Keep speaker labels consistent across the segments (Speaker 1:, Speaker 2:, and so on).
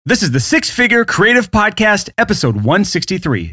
Speaker 1: This is the Six Figure Creative Podcast, episode 163.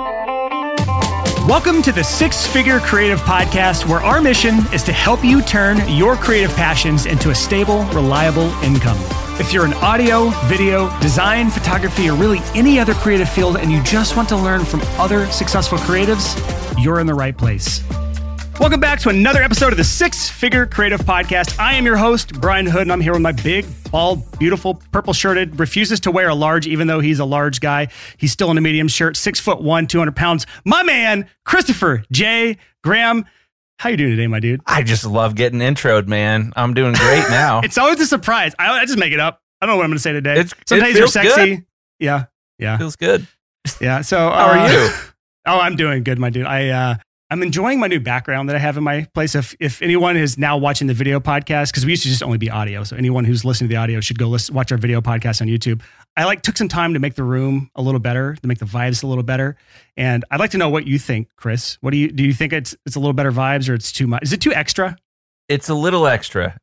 Speaker 1: Welcome to the Six Figure Creative Podcast, where our mission is to help you turn your creative passions into a stable, reliable income. If you're in audio, video, design, photography, or really any other creative field, and you just want to learn from other successful creatives, you're in the right place. Welcome back to another episode of the Six Figure Creative Podcast. I am your host, Brian Hood, and I'm here with my big, bald, beautiful, purple-shirted, refuses to wear a large, even though he's a large guy. He's still in a medium shirt, 6'1", 200 pounds. My man, Christopher J. Graham. How you doing today, my dude?
Speaker 2: I just love getting introed, man. I'm doing great now.
Speaker 1: It's always a surprise. I just make it up. I don't know what I'm going to say today.
Speaker 2: Sometimes
Speaker 1: you're sexy.
Speaker 2: Good.
Speaker 1: Yeah.
Speaker 2: Feels good.
Speaker 1: Yeah. So
Speaker 2: how are you?
Speaker 1: Oh, I'm doing good, my dude. I'm enjoying my new background that I have in my place. If anyone is now watching the video podcast, because we used to just only be audio, so anyone who's listening to the audio should go watch our video podcast on YouTube. I took some time to make the room a little better, to make the vibes a little better. And I'd like to know what you think, Chris. What do you think it's a little better vibes, or it's too much? Is it too extra?
Speaker 2: It's a little extra.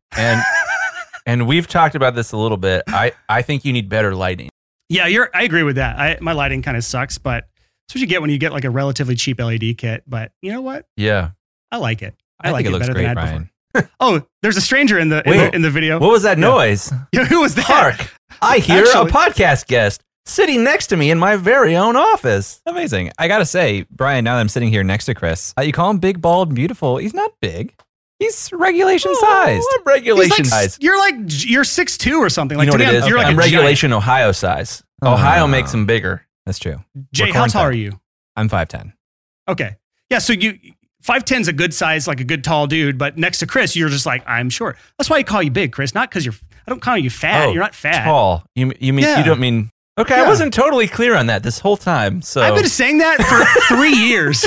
Speaker 2: And we've talked about this a little bit. I think you need better lighting.
Speaker 1: Yeah, I agree with that. My lighting kind of sucks, but that's what you get when you get like a relatively cheap LED kit. But you know what?
Speaker 2: Yeah.
Speaker 1: I like it.
Speaker 3: I like
Speaker 1: think
Speaker 3: it looks
Speaker 1: better
Speaker 3: great,
Speaker 1: than I had
Speaker 3: Brian.
Speaker 1: before. Oh, there's a stranger in the video.
Speaker 2: What was that noise?
Speaker 1: Yeah, who was that?
Speaker 2: Hark. I hear a podcast guest sitting next to me in my very own office.
Speaker 3: Amazing. I got to say, Brian, now that I'm sitting here next to Chris, you call him big, bald, and beautiful. He's not big. He's regulation sized.
Speaker 2: I'm regulation size.
Speaker 1: You're 6'2" or something.
Speaker 2: You know what it is?
Speaker 1: You're like
Speaker 2: I'm
Speaker 1: a
Speaker 2: regulation Ohio size. Ohio makes him bigger.
Speaker 3: That's true.
Speaker 1: Jay, how tall are you?
Speaker 3: I'm 5'10".
Speaker 1: Okay. Yeah, so 5'10" is a good size, like a good tall dude, but next to Chris, you're just like, I'm short. That's why I call you big, Chris, not because I don't call you fat. You're not fat.
Speaker 2: Tall. You mean you don't mean okay, yeah. I wasn't totally clear on that this whole time. So
Speaker 1: I've been saying that for 3 years.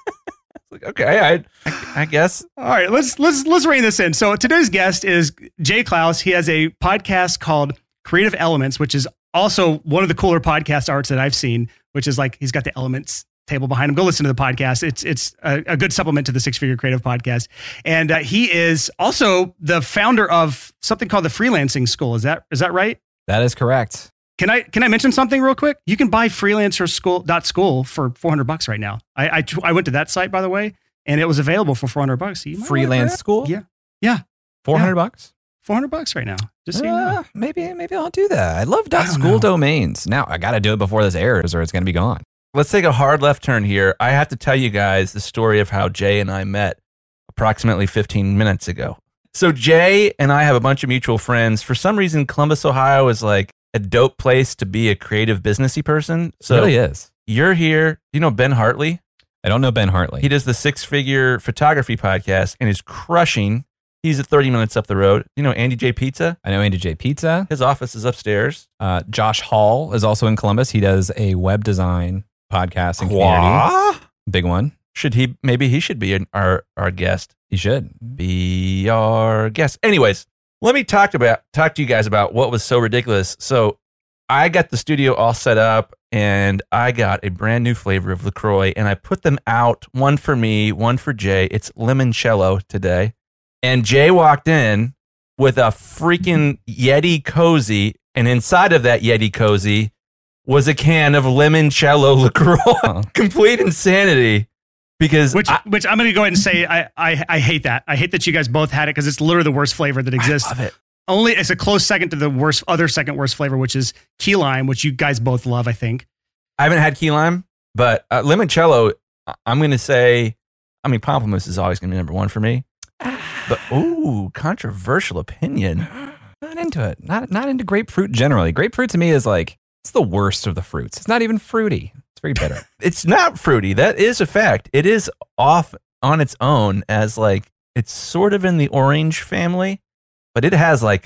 Speaker 2: Okay, I guess.
Speaker 1: All right, let's rein this in. So today's guest is Jay Clouse. He has a podcast called Creative Elements, which is also one of the cooler podcast arts that I've seen, which is like he's got the Elements table behind him. Go listen to the podcast. It's a good supplement to the Six Figure Creative Podcast. And he is also the founder of something called the Freelancing School. Is that right?
Speaker 3: That is correct.
Speaker 1: Can I mention something real quick? You can buy freelancerschool.school for $400 right now. I went to that site, by the way, and it was available for $400. So
Speaker 3: Freelance School?
Speaker 1: Yeah.
Speaker 3: $400?
Speaker 1: $400 right now. Just so you know.
Speaker 3: Maybe I'll do that. I love .school domains. Now I got to do it before this airs or it's going to be gone.
Speaker 2: Let's take a hard left turn here. I have to tell you guys the story of how Jay and I met approximately 15 minutes ago. So Jay and I have a bunch of mutual friends. For some reason, Columbus, Ohio is like a dope place to be a creative businessy person. So
Speaker 3: it really is.
Speaker 2: You're here. Do you know Ben Hartley?
Speaker 3: I don't know Ben Hartley.
Speaker 2: He does the Six Figure Photography Podcast and is crushing. He's at 30 minutes up the road. You know Andy J. Pizza?
Speaker 3: I know Andy J. Pizza.
Speaker 2: His office is upstairs.
Speaker 3: Josh Hall is also in Columbus. He does a web design podcast and community. Big one. Maybe he should be our guest. He should
Speaker 2: be our guest. Anyways, let me talk to you guys about what was so ridiculous. So I got the studio all set up and I got a brand new flavor of LaCroix and I put them out, one for me, one for Jay. It's limoncello today. And Jay walked in with a freaking Yeti cozy, and inside of that Yeti cozy was a can of limoncello LaCroix. Complete insanity. Because
Speaker 1: which I'm going to go ahead and say I hate that. I hate that you guys both had it because it's literally the worst flavor that exists.
Speaker 2: I love it.
Speaker 1: It's a close second to the second worst flavor, which is key lime, which you guys both love, I think.
Speaker 2: I haven't had key lime, but limoncello, I'm going to say, pamplemousse is always going to be number one for me. But controversial opinion.
Speaker 3: Not into it. Not into grapefruit generally. Grapefruit to me is like, it's the worst of the fruits. It's not even fruity. It's very bitter.
Speaker 2: It's not fruity. That is a fact. It is off on its own as like, it's sort of in the orange family, but it has like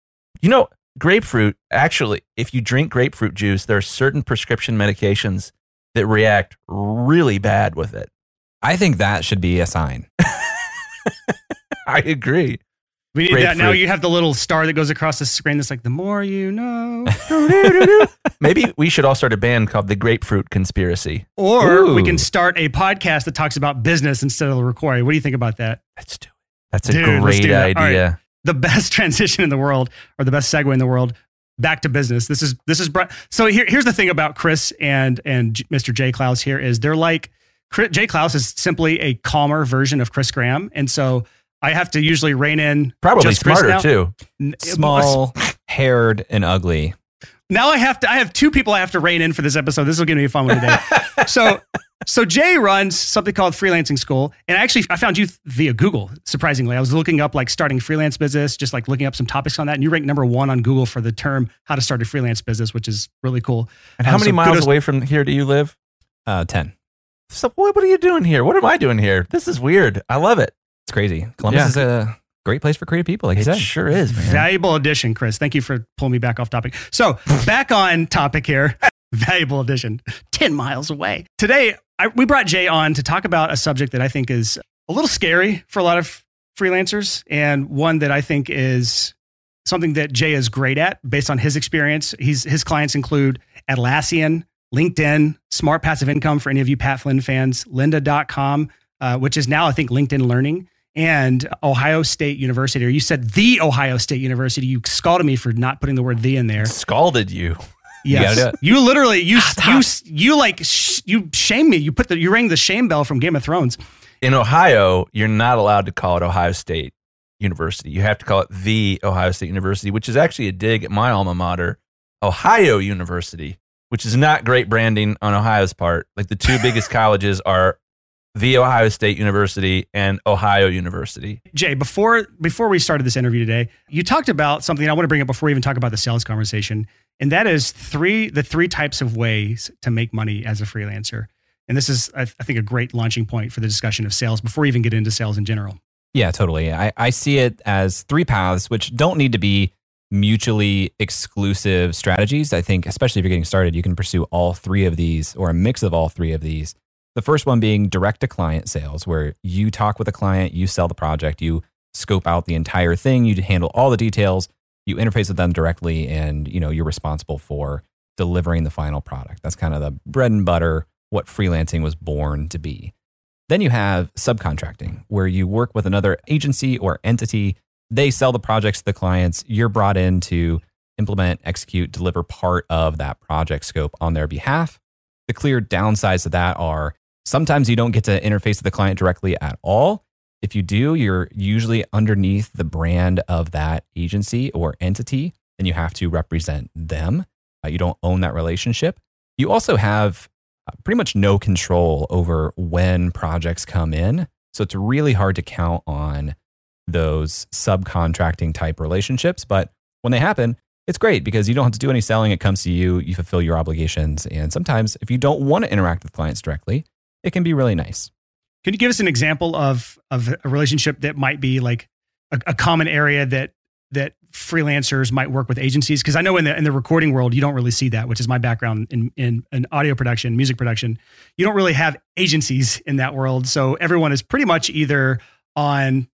Speaker 2: grapefruit. Actually, if you drink grapefruit juice, there are certain prescription medications that react really bad with it.
Speaker 3: I think that should be a sign.
Speaker 2: I agree.
Speaker 1: We need that. Now you have the little star that goes across the screen that's like, the more you know.
Speaker 2: Maybe we should all start a band called the Grapefruit Conspiracy.
Speaker 1: Or we can start a podcast that talks about business instead of LaCroix. What do you think about that?
Speaker 2: Let's do it. That's a great idea.
Speaker 1: Right. The best transition in the world, or the best segue in the world. back to business. This is so here's the thing about Chris and Mr. Jay Clouse here is they're like Jay Clouse is simply a calmer version of Chris Graham, and so I have to usually rein in
Speaker 2: probably smarter too.
Speaker 3: Small, haired, and ugly.
Speaker 1: Now I have two people I have to rein in for this episode. This is going to be a fun one today. So Jay runs something called Freelancing School. And I found you via Google, surprisingly. I was looking up like starting freelance business, just like looking up some topics on that. And you ranked number 1 on Google for the term how to start a freelance business, which is really cool.
Speaker 2: And how many miles away from here do you live?
Speaker 3: 10.
Speaker 2: So what are you doing here? What am I doing here? This is weird. I love it.
Speaker 3: It's crazy. Columbus is a great place for creative people, like you said.
Speaker 2: It sure is, man.
Speaker 1: Valuable addition, Chris. Thank you for pulling me back off topic. So back on topic here. Valuable addition. 10 miles away. Today, we brought Jay on to talk about a subject that I think is a little scary for a lot of freelancers, and one that I think is something that Jay is great at based on his experience. His clients include Atlassian, LinkedIn, Smart Passive Income for any of you Pat Flynn fans, lynda.com, which is now, I think, LinkedIn Learning, and Ohio State University. Or you said the Ohio State University. You scalded me for not putting the word "the" in there.
Speaker 2: Scalded you.
Speaker 1: Yes. You literally, you shame me. You rang the shame bell from Game of Thrones.
Speaker 2: In Ohio, you're not allowed to call it Ohio State University. You have to call it the Ohio State University, which is actually a dig at my alma mater, Ohio University, which is not great branding on Ohio's part. Like the two biggest colleges are the Ohio State University and Ohio University.
Speaker 1: Jay, before we started this interview today, you talked about something I want to bring up before we even talk about the sales conversation. And that is the three types of ways to make money as a freelancer. And this is, I think, a great launching point for the discussion of sales before we even get into sales in general.
Speaker 3: Yeah, totally. I see it as 3 paths, which don't need to be mutually exclusive strategies. I think, especially if you're getting started, you can pursue all 3 of these or a mix of all 3 of these. The first one being direct to client sales, where you talk with a client, you sell the project, you scope out the entire thing, you handle all the details, you interface with them directly, and you're responsible for delivering the final product. That's kind of the bread and butter, what freelancing was born to be. Then you have subcontracting, where you work with another agency or entity. They sell the projects to the clients. You're brought in to implement, execute, deliver part of that project scope on their behalf. The clear downsides to that are sometimes you don't get to interface with the client directly at all. If you do, you're usually underneath the brand of that agency or entity, and you have to represent them. You don't own that relationship. You also have pretty much no control over when projects come in. So it's really hard to count on those subcontracting type relationships. But when they happen, it's great because you don't have to do any selling. It comes to you, you fulfill your obligations. And sometimes if you don't want to interact with clients directly, it can be really nice.
Speaker 1: Can you give us an example of a relationship that might be like a common area that freelancers might work with agencies? Because I know in the recording world, you don't really see that, which is my background in audio production, music production. You don't really have agencies in that world. So everyone is pretty much either on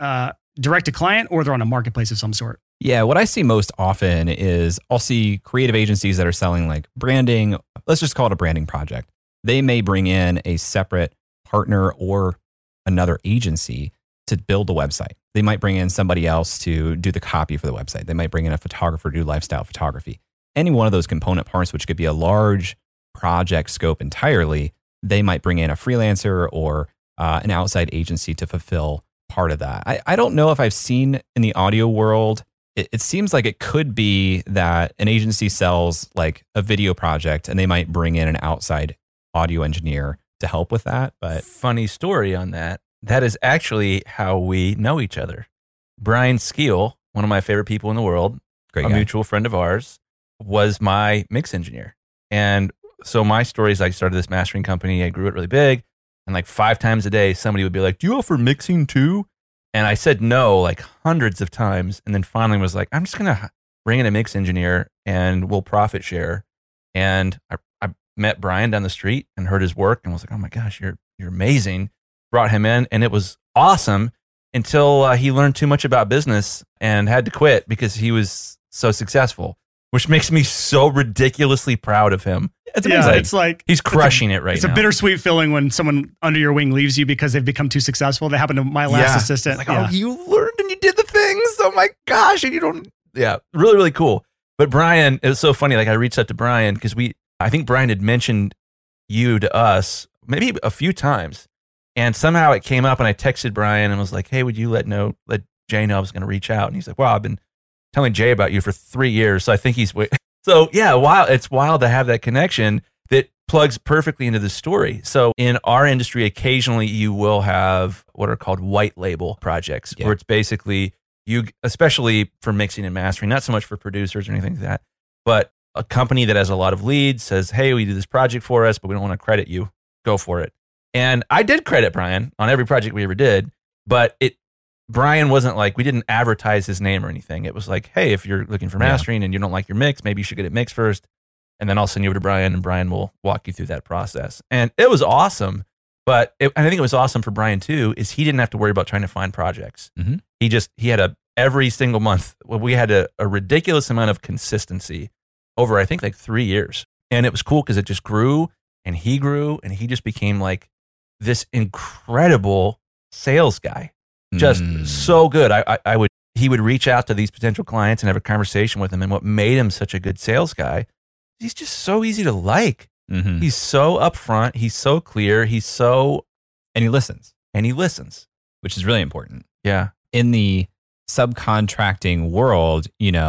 Speaker 1: direct to client or they're on a marketplace of some sort.
Speaker 3: Yeah, what I see most often is I'll see creative agencies that are selling like branding. Let's just call it a branding project. They may bring in a separate partner or another agency to build the website. They might bring in somebody else to do the copy for the website. They might bring in a photographer to do lifestyle photography. Any one of those component parts, which could be a large project scope entirely, they might bring in a freelancer or an outside agency to fulfill part of that. I don't know if I've seen in the audio world, it seems like it could be that an agency sells like a video project and they might bring in an outside audio engineer to help with that. But
Speaker 2: funny story on that. That is actually how we know each other. Brian Skeel, one of my favorite people in the world,
Speaker 3: great
Speaker 2: a
Speaker 3: guy.
Speaker 2: Mutual friend of ours, was my mix engineer. And so my story is I started this mastering company. I grew it really big. And like 5 times a day, somebody would be like, "Do you offer mixing too?" And I said no, like hundreds of times. And then finally was like, I'm just going to bring in a mix engineer and we'll profit share. And I met Brian down the street and heard his work and was like, "Oh my gosh, you're amazing." Brought him in and it was awesome until he learned too much about business and had to quit because he was so successful, which makes me so ridiculously proud of him.
Speaker 1: It's amazing. It's like
Speaker 2: he's crushing it right now.
Speaker 1: It's a bittersweet feeling when someone under your wing leaves you because they've become too successful. That happened to my last assistant.
Speaker 2: It's like, oh, you learned and you did the things. Oh my gosh. And you don't, really, really cool. But Brian, it was so funny. Like I reached out to Brian because I think Brian had mentioned you to us maybe a few times. And somehow it came up and I texted Brian and was like, hey, would you let Jay know I was going to reach out? And he's like, wow, I've been telling Jay about you for 3 years. So I think so yeah, it's wild to have that connection that plugs perfectly into the story. So in our industry, occasionally you will have what are called white label projects, where it's basically especially for mixing and mastering, not so much for producers or anything like that, but a company that has a lot of leads says, hey, we do this project for us, but we don't want to credit you. Go for it. And I did credit Brian on every project we ever did, but Brian wasn't like, we didn't advertise his name or anything. It was like, hey, if you're looking for mastering and you don't like your mix, maybe you should get it mixed first. And then I'll send you over to Brian and Brian will walk you through that process. And it was awesome. But I think it was awesome for Brian too, is he didn't have to worry about trying to find projects. Mm-hmm. He had every single month, we had a ridiculous amount of consistency over, I think, like 3 years. And it was cool because it just grew and he just became like this incredible sales guy. Just so good. He would reach out to these potential clients and have a conversation with them. And what made him such a good sales guy, he's just so easy to like. Mm-hmm. He's so upfront. He's so clear. And he listens.
Speaker 3: Which is really important.
Speaker 2: Yeah.
Speaker 3: In the subcontracting world,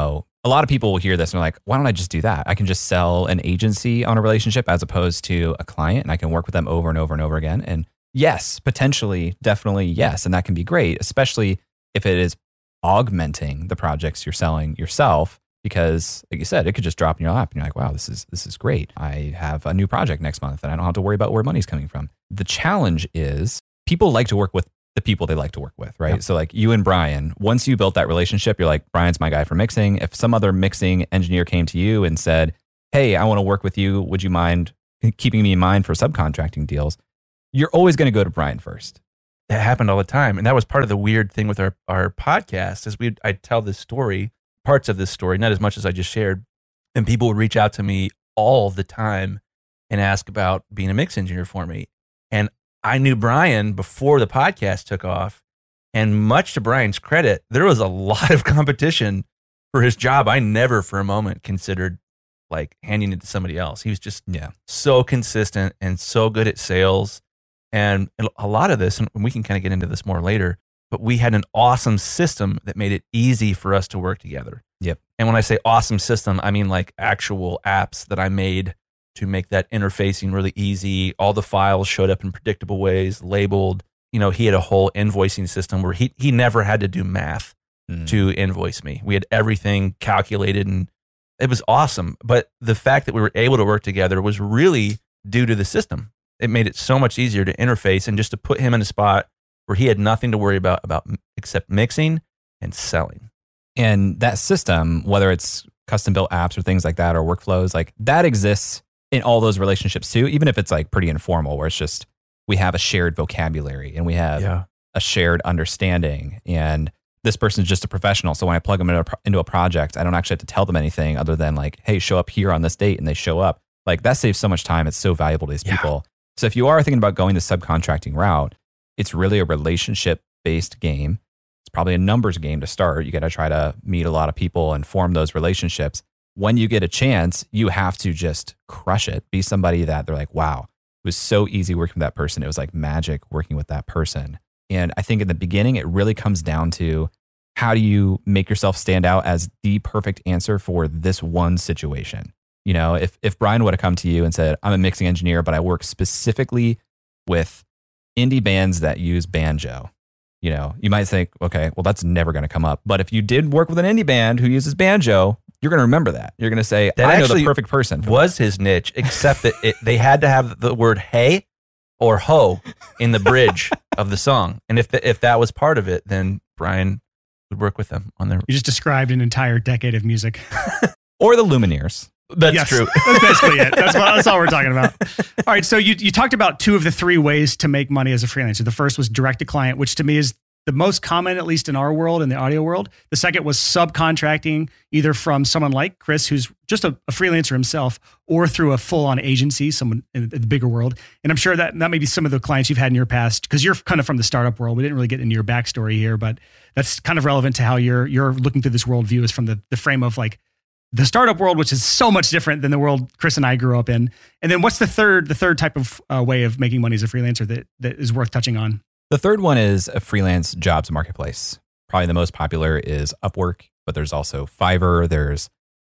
Speaker 3: a lot of people will hear this and they're like, why don't I just do that? I can just sell an agency on a relationship as opposed to a client, and I can work with them over and over and over again. And yes, potentially, definitely yes. And that can be great, especially if it is augmenting the projects you're selling yourself, because like you said, it could just drop in your lap and you're like, wow, this is great. I have a new project next month and I don't have to worry about where money's coming from. The challenge is people like to work with the people they like to work with, right? Yep. So like you and Brian, once you built that relationship, you're like, Brian's my guy for mixing. If some other mixing engineer came to you and said, hey, I want to work with you, would you mind keeping me in mind for subcontracting deals? You're always going to go to Brian first.
Speaker 2: That happened all the time. And that was part of the weird thing with our podcast is I'd tell this story, parts of this story, not as much as I just shared. And people would reach out to me all the time and ask about being a mix engineer for me. And I knew Brian before the podcast took off. And much to Brian's credit, there was a lot of competition for his job. I never for a moment considered like handing it to somebody else. He was just so consistent and so good at sales. And a lot of this, and we can kind of get into this more later, but we had an awesome system that made it easy for us to work together.
Speaker 3: Yep.
Speaker 2: And when I say awesome system, I mean like actual apps that I made to make that interfacing really easy. All the files showed up in predictable ways, labeled. He had a whole invoicing system where he never had to do math to invoice me. We had everything calculated and it was awesome. But the fact that we were able to work together was really due to the system. It made it so much easier to interface and just to put him in a spot where he had nothing to worry about except mixing and selling.
Speaker 3: And that system, whether it's custom built apps or things like that or workflows, like that exists in all those relationships too, even if it's like pretty informal, where it's just we have a shared vocabulary and we have a shared understanding. And this person's just a professional. So when I plug them into a project, I don't actually have to tell them anything other than like, hey, show up here on this date, and they show up. Like that saves so much time. It's so valuable to these people. So if you are thinking about going the subcontracting route, it's really a relationship-based game. It's probably a numbers game to start. You got to try to meet a lot of people and form those relationships. When you get a chance, you have to just crush it. Be somebody that they're like, wow, it was so easy working with that person. It was like magic working with that person. And I think in the beginning, it really comes down to how do you make yourself stand out as the perfect answer for this one situation? If Brian would have come to you and said, I'm a mixing engineer, but I work specifically with indie bands that use banjo, you might think, okay, well, that's never going to come up. But if you did work with an indie band who uses banjo, you're going to remember that. You're going to say, I know the perfect person.
Speaker 2: Was his niche, except that they had to have the word hey or ho in the bridge of the song. And if that was part of it, then Brian would work with them on their...
Speaker 1: You just described an entire decade of music.
Speaker 3: Or the Lumineers.
Speaker 2: That's true.
Speaker 1: That's basically it. That's all we're talking about. All right. So you talked about 2 of the 3 ways to make money as a freelancer. The first was direct to client, which to me is the most common, at least in our world, in the audio world. The second was subcontracting, either from someone like Chris, who's just a freelancer himself, or through a full-on agency, someone in the bigger world. And I'm sure that may be some of the clients you've had in your past, because you're kind of from the startup world. We didn't really get into your backstory here, but that's kind of relevant to how you're looking through this worldview, is from the frame of like the startup world, which is so much different than the world Chris and I grew up in. And then what's the third type of way of making money as a freelancer that is worth touching on?
Speaker 3: The third one is a freelance jobs marketplace. Probably the most popular is Upwork, but there's also Fiverr, there's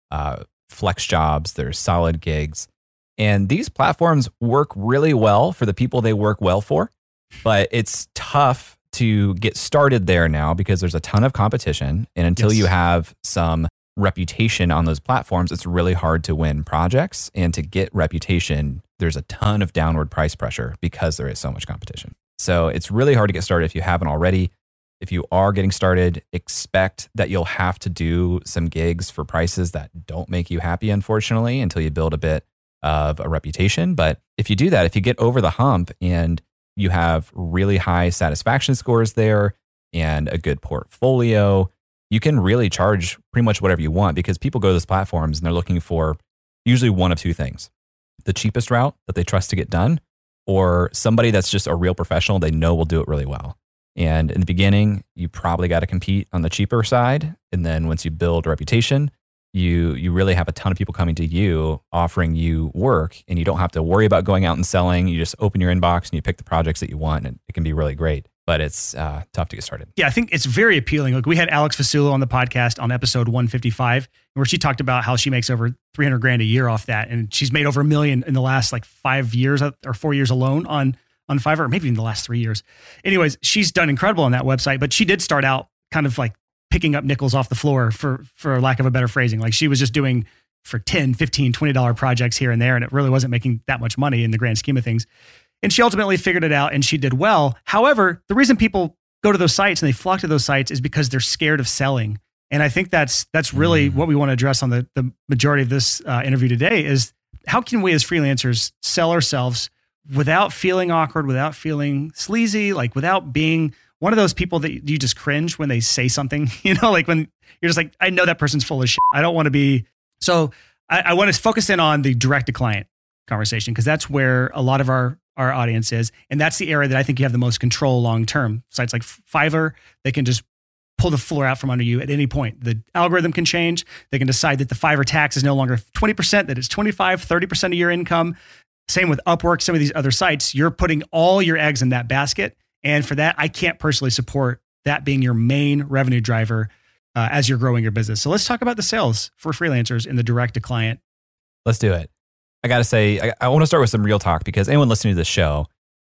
Speaker 3: Flex Jobs, there's Solid Gigs. And these platforms work really well for the people they work well for, but it's tough to get started there now because there's a ton of competition. And until you have some reputation on those platforms, it's really hard to win projects. And to get reputation, there's a ton of downward price pressure because there is so much competition. So it's really hard to get started if you haven't already. If you are getting started, expect that you'll have to do some gigs for prices that don't make you happy, unfortunately, until you build a bit of a reputation. But if you do that, if you get over the hump and you have really high satisfaction scores there and a good portfolio, you can really charge pretty much whatever you want because people go to those platforms and they're looking for usually one of two things: the cheapest route that they trust to get done, or somebody that's just a real professional they know will do it really well. And in the beginning, you probably got to compete on the cheaper side. And then once you build a reputation, you really have a ton of people coming to you, offering you work, and you don't have to worry about going out and selling. You just open your inbox and you pick the projects that you want, and it can be really great. But it's tough to get started.
Speaker 1: Yeah, I think it's very appealing. Like, we had Alex Fasulo on the podcast on episode 155, where she talked about how she makes over $300,000 a year off that. And she's made over $1 million in the last 5 years or 4 years alone on Fiverr, or maybe in the last 3 years. Anyways, she's done incredible on that website, but she did start out kind of like picking up nickels off the floor, for lack of a better phrasing. Like, she was just doing for $10, $15, $20 projects here and there, and it really wasn't making that much money in the grand scheme of things. And she ultimately figured it out, and she did well. However, the reason people go to those sites and they flock to those sites is because they're scared of selling. And I think that's really what we want to address on the majority of this interview today is, how can we as freelancers sell ourselves without feeling awkward, without feeling sleazy, like without being one of those people that you just cringe when they say something, like when you're just like, I know that person's full of shit. I don't want to be. So I want to focus in on the direct to client conversation, because that's where a lot of our audience is. And that's the area that I think you have the most control long-term. Sites like Fiverr, they can just pull the floor out from under you at any point. The algorithm can change. They can decide that the Fiverr tax is no longer 20%, that it's 25, 30% of your income. Same with Upwork, some of these other sites. You're putting all your eggs in that basket. And for that, I can't personally support that being your main revenue driver as you're growing your business. So let's talk about the sales for freelancers in the direct to client.
Speaker 3: Let's do it. I got to say, I want to start with some real talk, because anyone listening to this show,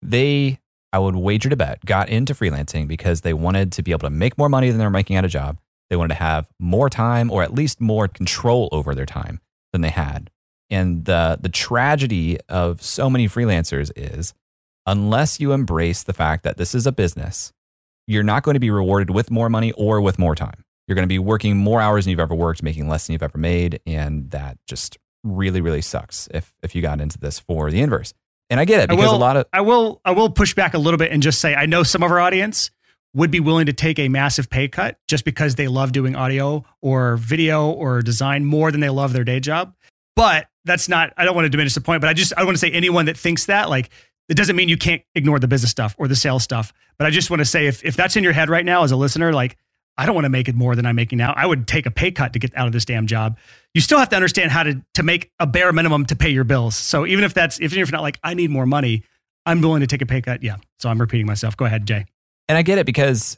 Speaker 3: I would wager to bet, got into freelancing because they wanted to be able to make more money than they're making at a job. They wanted to have more time, or at least more control over their time than they had. And the tragedy of so many freelancers is, unless you embrace the fact that this is a business, you're not going to be rewarded with more money or with more time. You're going to be working more hours than you've ever worked, making less than you've ever made. And that just really, really sucks if you got into this for the inverse. And I get it, because I will push back a little bit and just say, I know some of our audience would be willing to take a massive pay cut just because they love doing audio or video or design more than they love their day job. But that's not, I don't want to diminish the point, but I want to say anyone that thinks that, like, it doesn't mean you can't ignore the business stuff or the sales stuff. But I just want to say, if that's in your head right now as a listener, like, I don't want to make it more than I'm making now. I would take a pay cut to get out of this damn job. You still have to understand how to make a bare minimum to pay your bills. So even if you're not like, I need more money, I'm willing to take a pay cut. Yeah. So I'm repeating myself. Go ahead, Jay. And I get it, because,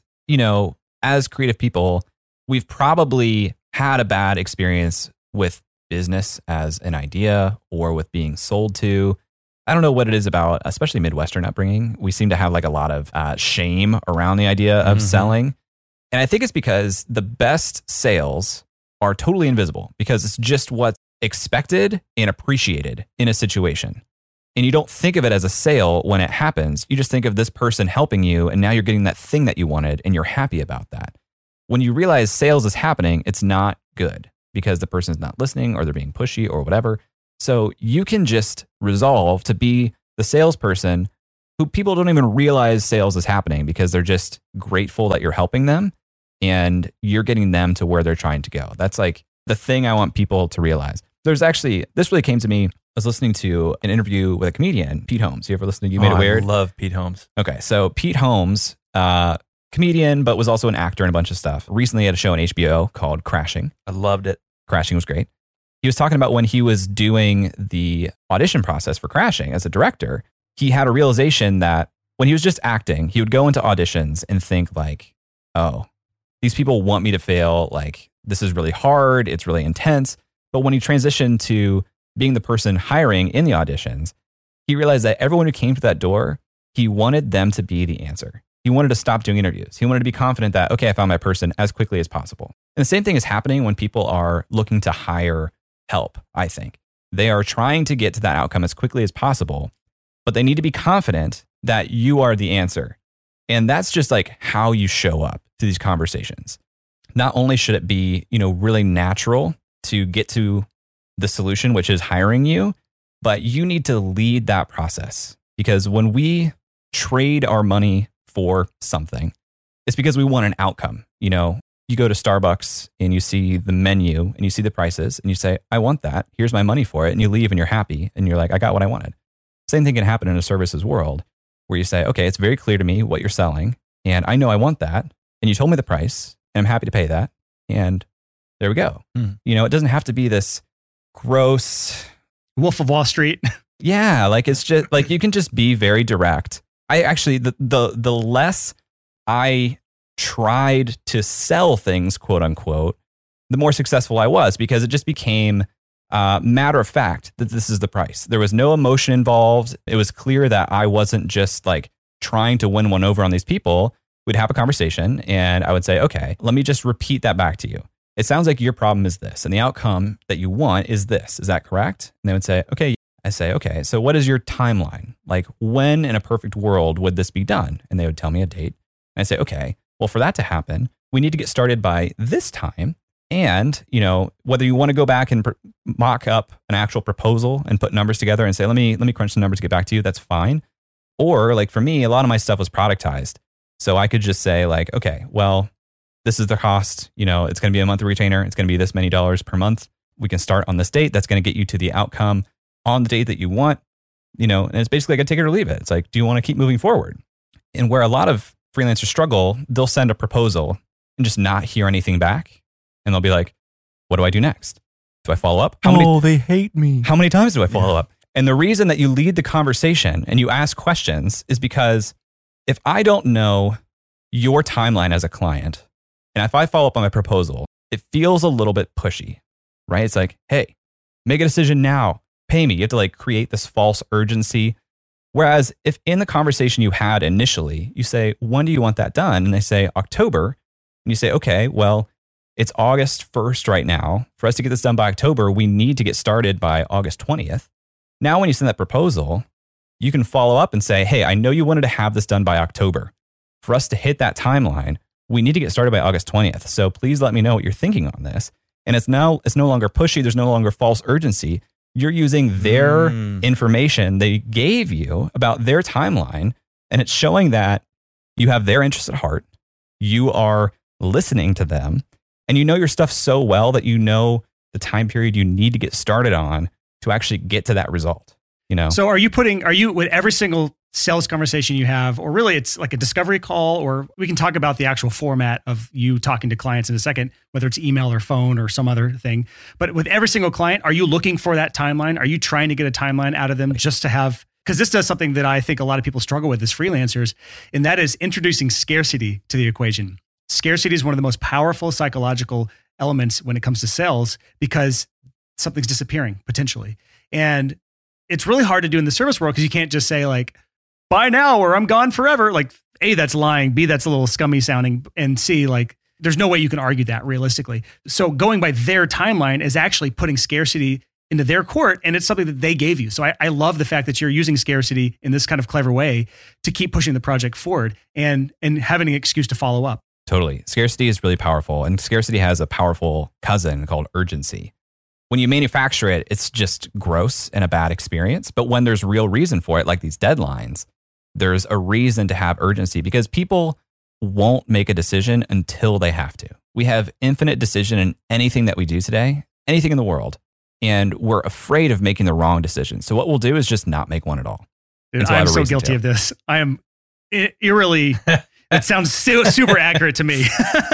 Speaker 3: as creative people, we've probably had a bad experience with business as an idea or with being sold to. I don't know what it is about, especially Midwestern upbringing. We seem to have like a lot of shame around the idea of selling. And I think it's because the best sales are totally invisible, because it's just what's expected and appreciated in a situation. And you don't think of it as a sale when it happens. You just think of this person helping you, and now you're getting that thing that you wanted, and you're happy about that. When you realize sales is happening, it's not good, because the person's not listening, or they're being pushy or whatever. So you can just resolve to be the salesperson who people don't even realize sales is happening, because they're just grateful that you're helping them and you're getting them to where they're trying to go. That's like the thing I want people to realize. This really came to me. I was listening to an interview with a comedian, Pete Holmes. You ever listen to You Made It Weird?
Speaker 2: I love Pete Holmes.
Speaker 3: Okay. So Pete Holmes, comedian, but was also an actor in a bunch of stuff. Recently had a show on HBO called Crashing.
Speaker 2: I loved it.
Speaker 3: Crashing was great. He was talking about when he was doing the audition process for Crashing as a director, he had a realization that when he was just acting, he would go into auditions and think like, oh, these people want me to fail. Like, this is really hard. It's really intense. But when he transitioned to being the person hiring in the auditions, he realized that everyone who came to that door, he wanted them to be the answer. He wanted to stop doing interviews. He wanted to be confident that, okay, I found my person as quickly as possible. And the same thing is happening when people are looking to hire help, I think. They are trying to get to that outcome as quickly as possible, but they need to be confident that you are the answer. And that's just like how you show up to these conversations. Not only should it be, really natural to get to the solution, which is hiring you, but you need to lead that process. Because when we trade our money for something, it's because we want an outcome. You go to Starbucks and you see the menu and you see the prices and you say, I want that. Here's my money for it. And you leave and you're happy and you're like, I got what I wanted. Same thing can happen in a services world where you say, okay, it's very clear to me what you're selling and I know I want that. And you told me the price and I'm happy to pay that. And there we go. It doesn't have to be this gross
Speaker 1: Wolf of Wall Street.
Speaker 3: Yeah. Like it's just like, you can just be very direct. I actually, the less I tried to sell things, quote unquote, the more successful I was, because it just became matter of fact that this is the price. There was no emotion involved. It was clear that I wasn't just like trying to win one over on these people. We'd have a conversation and I would say, okay, let me just repeat that back to you. It sounds like your problem is this and the outcome that you want is this. Is that correct? And they would say, okay. I say, okay, so what is your timeline? Like, when in a perfect world would this be done? And they would tell me a date. And I say, okay, well, for that to happen, we need to get started by this time. And, whether you want to go back and mock up an actual proposal and put numbers together and say, let me crunch the numbers to get back to you, that's fine. Or like for me, a lot of my stuff was productized. So I could just say like, okay, well, this is the cost. It's going to be a monthly retainer. It's going to be this many dollars per month. We can start on this date. That's going to get you to the outcome on the date that you want, and it's basically like a take it or leave it. It's like, do you want to keep moving forward? And where a lot of freelancers struggle, they'll send a proposal and just not hear anything back. And they'll be like, what do I do next? Do I follow up?
Speaker 2: They hate me.
Speaker 3: How many times do I follow up? And the reason that you lead the conversation and you ask questions is because if I don't know your timeline as a client, and if I follow up on my proposal, it feels a little bit pushy, right? It's like, hey, make a decision now. Pay me. You have to like create this false urgency. Whereas if in the conversation you had initially, you say, when do you want that done? And they say October. And you say, okay, well, it's August 1st right now. For us to get this done by October, we need to get started by August 20th. Now, when you send that proposal, you can follow up and say, hey, I know you wanted to have this done by October. For us to hit that timeline, we need to get started by August 20th. So please let me know what you're thinking on this. And it's no longer pushy. There's no longer false urgency. You're using their information they gave you about their timeline, and it's showing that you have their interests at heart. You are listening to them, and you know your stuff so well that you know the time period you need to get started on to actually get to that result.
Speaker 1: So are you with every single sales conversation you have, or really it's like a discovery call, or we can talk about the actual format of you talking to clients in a second, whether it's email or phone or some other thing. But with every single client, are you looking for that timeline? Are you trying to get a timeline out of them just to have, because this does something that I think a lot of people struggle with as freelancers, and that is introducing scarcity to the equation. Scarcity is one of the most powerful psychological elements when it comes to sales, because something's disappearing potentially. And it's really hard to do in the service world because you can't just say like, buy now or I'm gone forever. Like A, that's lying. B, that's a little scummy sounding. And C, like there's no way you can argue that realistically. So going by their timeline is actually putting scarcity into their court, and it's something that they gave you. So I love the fact that you're using scarcity in this kind of clever way to keep pushing the project forward and having an excuse to follow up.
Speaker 3: Totally. Scarcity is really powerful, and scarcity has a powerful cousin called urgency. When you manufacture it, it's just gross and a bad experience. But when there's real reason for it, like these deadlines, there's a reason to have urgency, because people won't make a decision until they have to. We have infinite decision in anything that we do today, anything in the world. And we're afraid of making the wrong decision. So what we'll do is just not make one at all.
Speaker 1: Dude, I'm so guilty of this. I am eerily, it sounds super accurate to me.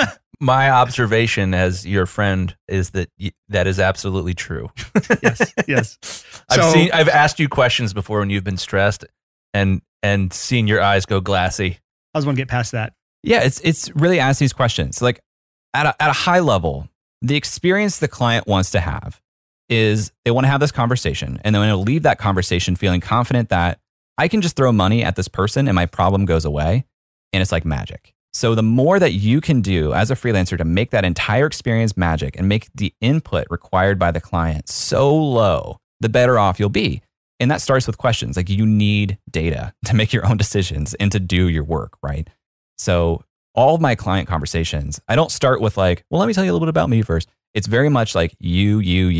Speaker 2: My observation as your friend is that that is absolutely true.
Speaker 1: Yes.
Speaker 2: I've asked you questions before when you've been stressed and seen your eyes go glassy.
Speaker 1: I was want to get past that.
Speaker 3: Yeah, it's really ask these questions. Like at a high level, the experience the client wants to have is they want to have this conversation, and they want to leave that conversation feeling confident that I can just throw money at this person and my problem goes away, and it's like magic. So the more that you can do as a freelancer to make that entire experience magic and make the input required by the client so low, the better off you'll be. And that starts with questions. Like, you need data to make your own decisions and to do your work, right? So all of my client conversations, I don't start with like, well, let me tell you a little bit about me first. It's very much like you.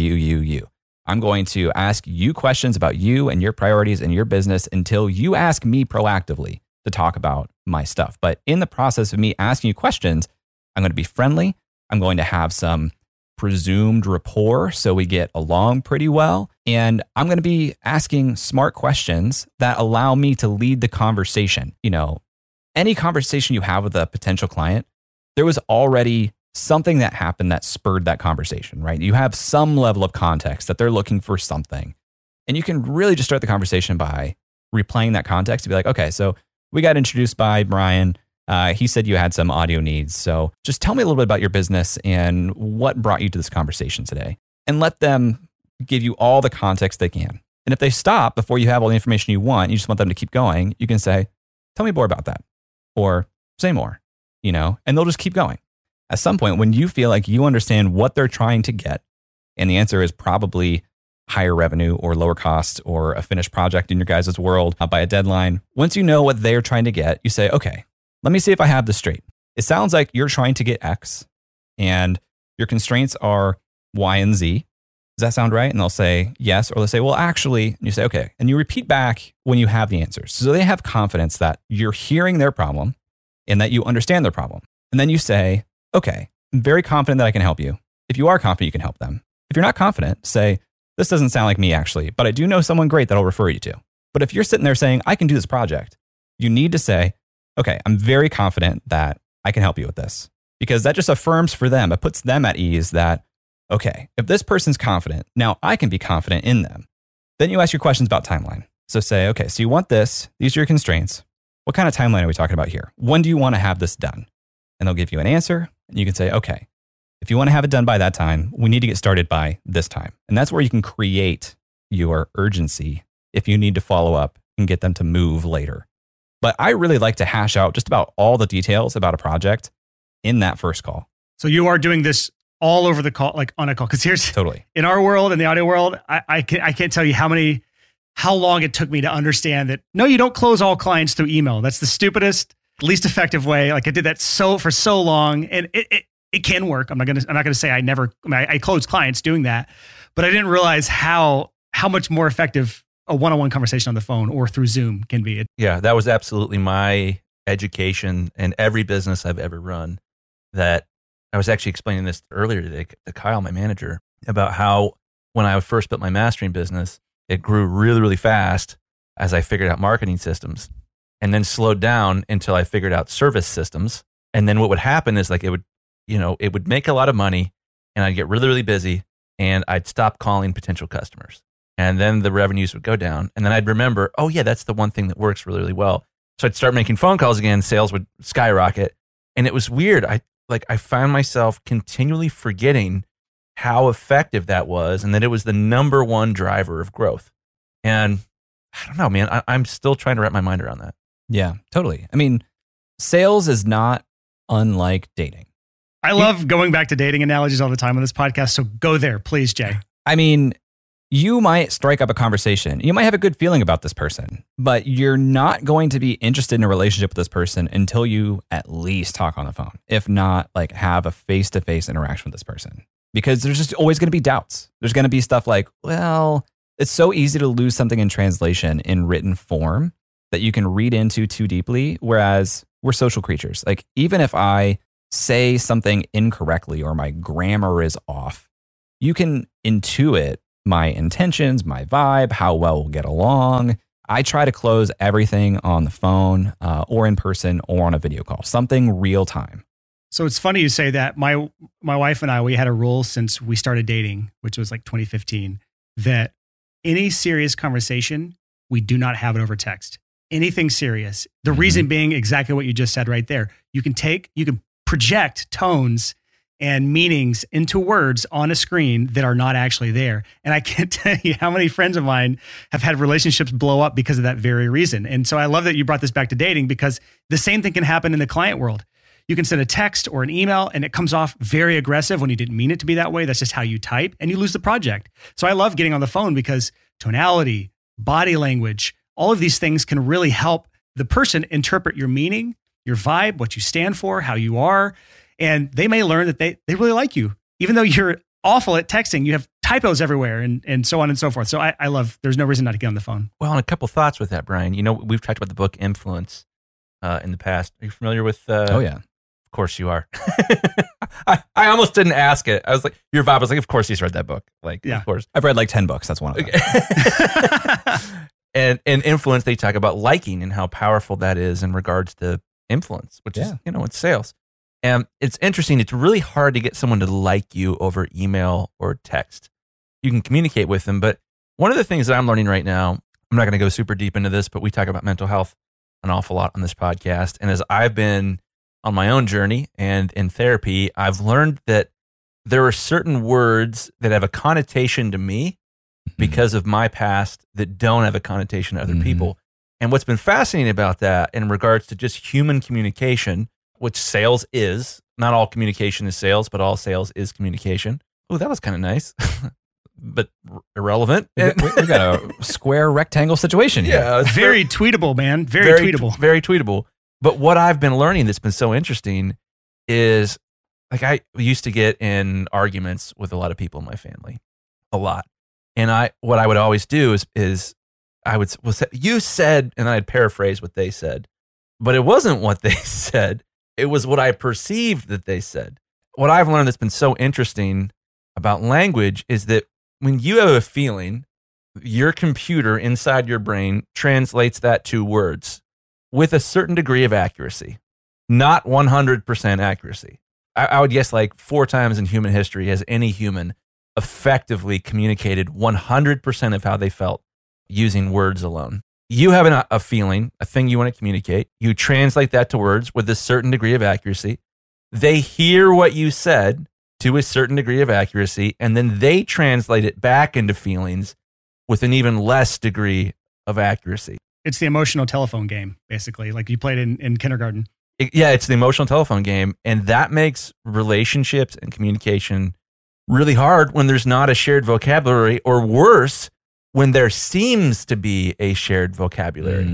Speaker 3: I'm going to ask you questions about you and your priorities and your business until you ask me proactively to talk about my stuff. But in the process of me asking you questions, I'm going to be friendly. I'm going to have some presumed rapport so we get along pretty well. And I'm going to be asking smart questions that allow me to lead the conversation. You know, any conversation you have with a potential client, there was already something that happened that spurred that conversation, right? You have some level of context that they're looking for something. And you can really just start the conversation by replaying that context to be like, okay, so we got introduced by Brian. He said you had some audio needs. So just tell me a little bit about your business and what brought you to this conversation today. And let them give you all the context they can. And if they stop before you have all the information you want, you just want them to keep going, you can say, tell me more about that. Or say more, and they'll just keep going. At some point, when you feel like you understand what they're trying to get, and the answer is probably higher revenue or lower cost or a finished project in your guys' world by a deadline. Once you know what they're trying to get, you say, okay, let me see if I have this straight. It sounds like you're trying to get X and your constraints are Y and Z. Does that sound right? And they'll say yes, or they'll say, well, actually, and you say, okay. And you repeat back when you have the answers. So they have confidence that you're hearing their problem and that you understand their problem. And then you say, okay, I'm very confident that I can help you. If you are confident, you can help them. If you're not confident, say, this doesn't sound like me actually, but I do know someone great that I'll refer you to. But if you're sitting there saying, I can do this project, you need to say, okay, I'm very confident that I can help you with this. Because that just affirms for them, it puts them at ease that, okay, if this person's confident, now I can be confident in them. Then you ask your questions about timeline. So say, okay, so you want this, these are your constraints. What kind of timeline are we talking about here? When do you want to have this done? And they'll give you an answer, and you can say, okay, if you want to have it done by that time, we need to get started by this time. And that's where you can create your urgency if you need to follow up and get them to move later. But I really like to hash out just about all the details about a project in that first call.
Speaker 1: So you are doing this all over the call, like on a call. Because here's
Speaker 3: totally
Speaker 1: in our world, in the audio world, I can't tell you how long it took me to understand that. No, you don't close all clients through email. That's the stupidest, least effective way. Like I did that for so long, and it can work. I'm not gonna say I close clients doing that, but I didn't realize how much more effective a one-on-one conversation on the phone or through Zoom can be.
Speaker 2: Yeah, that was absolutely my education in every business I've ever run. That I was actually explaining this earlier today to Kyle, my manager, about how when I first built my mastering business, it grew really, really fast as I figured out marketing systems, and then slowed down until I figured out service systems. And then what would happen is like it would make a lot of money, and I'd get really, really busy, and I'd stop calling potential customers. And then the revenues would go down. And then I'd remember, oh yeah, that's the one thing that works really, really well. So I'd start making phone calls again, sales would skyrocket. And it was weird. I found myself continually forgetting how effective that was, and that it was the number one driver of growth. And I don't know, man, I'm still trying to wrap my mind around that.
Speaker 3: Yeah, totally. I mean, sales is not unlike dating.
Speaker 1: I love going back to dating analogies all the time on this podcast. So go there, please, Jay.
Speaker 3: I mean, you might strike up a conversation. You might have a good feeling about this person, but you're not going to be interested in a relationship with this person until you at least talk on the phone, if not like have a face-to-face interaction with this person. Because there's just always going to be doubts. There's going to be stuff like, well, it's so easy to lose something in translation in written form that you can read into too deeply, whereas we're social creatures. Like even if I say something incorrectly or my grammar is off, you can intuit my intentions, my vibe, how well we'll get along. I try to close everything on the phone or in person or on a video call, something real time.
Speaker 1: So it's funny you say that. My wife and I, we had a rule since we started dating, which was like 2015, that any serious conversation, we do not have it over text. Anything serious. The reason being exactly what you just said right there. You can project tones and meanings into words on a screen that are not actually there. And I can't tell you how many friends of mine have had relationships blow up because of that very reason. And so I love that you brought this back to dating, because the same thing can happen in the client world. You can send a text or an email and it comes off very aggressive when you didn't mean it to be that way. That's just how you type, and you lose the project. So I love getting on the phone because tonality, body language, all of these things can really help the person interpret your meaning, your vibe, what you stand for, how you are. And they may learn that they really like you. Even though you're awful at texting, you have typos everywhere and so on and so forth. So I love, there's no reason not to get on the phone.
Speaker 2: Well, and a couple thoughts with that, Brian. You know, we've talked about the book Influence in the past. Are you familiar with?
Speaker 3: Oh, yeah.
Speaker 2: Of course you are. I almost didn't ask it. I was like, your vibe was like, of course he's read that book. Like, yeah. Of course.
Speaker 3: I've read like 10 books. That's one of them.
Speaker 2: And in Influence, they talk about liking and how powerful that is in regards to influence, which is, you know, it's sales. And it's interesting. It's really hard to get someone to like you over email or text. You can communicate with them. But one of the things that I'm learning right now, I'm not going to go super deep into this, but we talk about mental health an awful lot on this podcast. And as I've been on my own journey and in therapy, I've learned that there are certain words that have a connotation to me because of my past that don't have a connotation to other people. And what's been fascinating about that in regards to just human communication, which sales is, not all communication is sales, but all sales is communication. Oh, that was kind of nice, but irrelevant.
Speaker 3: We got a square rectangle situation here.
Speaker 1: Yeah, very tweetable, man. Very tweetable.
Speaker 2: Very tweetable. But what I've been learning that's been so interesting is, like, I used to get in arguments with a lot of people in my family, a lot. And what I would always do is I would say, you said, and then I'd paraphrase what they said, but it wasn't what they said. It was what I perceived that they said. What I've learned that's been so interesting about language is that when you have a feeling, your computer inside your brain translates that to words with a certain degree of accuracy, not 100% accuracy. I would guess like 4 times in human history has any human effectively communicated 100% of how they felt using words alone. You have a feeling, a thing you want to communicate. You translate that to words with a certain degree of accuracy. They hear what you said to a certain degree of accuracy, and then they translate it back into feelings with an even less degree of accuracy.
Speaker 1: It's the emotional telephone game, basically, like you played in kindergarten.
Speaker 2: It's the emotional telephone game, and that makes relationships and communication really hard when there's not a shared vocabulary, or worse, when there seems to be a shared vocabulary.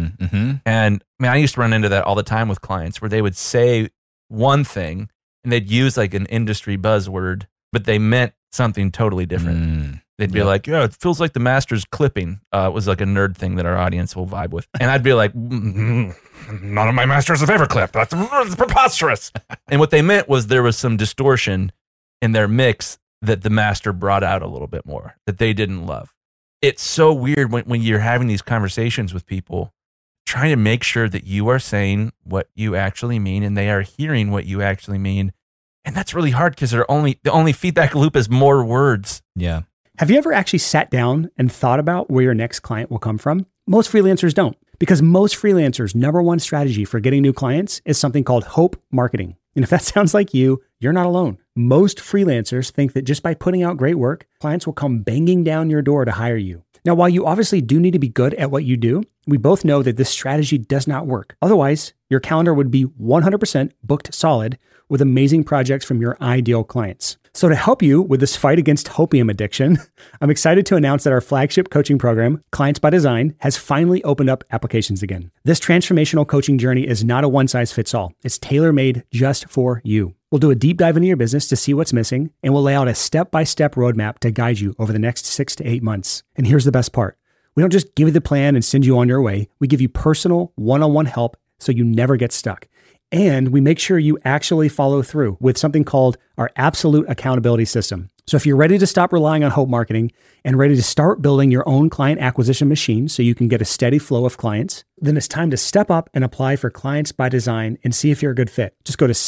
Speaker 2: And I used to run into that all the time with clients where they would say one thing and they'd use like an industry buzzword, but they meant something totally different. They'd be like, yeah, it feels like the master's clipping. It was like a nerd thing that our audience will vibe with. And I'd be like, none of my masters have ever clipped. That's preposterous. And what they meant was there was some distortion in their mix that the master brought out a little bit more that they didn't love. It's so weird when you're having these conversations with people, trying to make sure that you are saying what you actually mean and they are hearing what you actually mean. And that's really hard because the only feedback loop is more words.
Speaker 3: Yeah.
Speaker 4: Have you ever actually sat down and thought about where your next client will come from? Most freelancers don't, because most freelancers' number one strategy for getting new clients is something called hope marketing. And if that sounds like you, you're not alone. Most freelancers think that just by putting out great work, clients will come banging down your door to hire you. Now, while you obviously do need to be good at what you do, we both know that this strategy does not work. Otherwise, your calendar would be 100% booked solid with amazing projects from your ideal clients. So to help you with this fight against hopium addiction, I'm excited to announce that our flagship coaching program, Clients by Design, has finally opened up applications again. This transformational coaching journey is not a one-size-fits-all. It's tailor-made just for you. We'll do a deep dive into your business to see what's missing, and we'll lay out a step-by-step roadmap to guide you over the next 6 to 8 months. And here's the best part. We don't just give you the plan and send you on your way. We give you personal one-on-one help so you never get stuck. And we make sure you actually follow through with something called our Absolute Accountability System. So if you're ready to stop relying on Hope Marketing and ready to start building your own client acquisition machine so you can get a steady flow of clients, then it's time to step up and apply for Clients by Design and see if you're a good fit. Just go to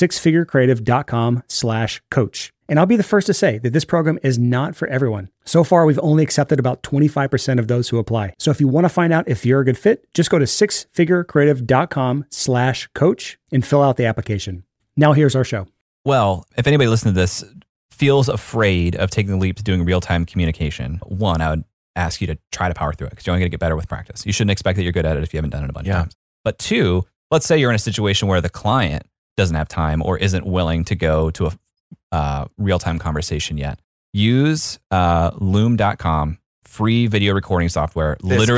Speaker 4: sixfigurecreative.com/coach. And I'll be the first to say that this program is not for everyone. So far, we've only accepted about 25% of those who apply. So if you want to find out if you're a good fit, just go to sixfigurecreative.com/coach and fill out the application. Now here's our show.
Speaker 3: Well, if anybody listening to this feels afraid of taking the leap to doing real-time communication, one, I would ask you to try to power through it because you're only going to get better with practice. You shouldn't expect that you're good at it if you haven't done it a bunch of times. But two, let's say you're in a situation where the client doesn't have time or isn't willing to go to a real-time conversation yet. Use Loom.com, free video recording software.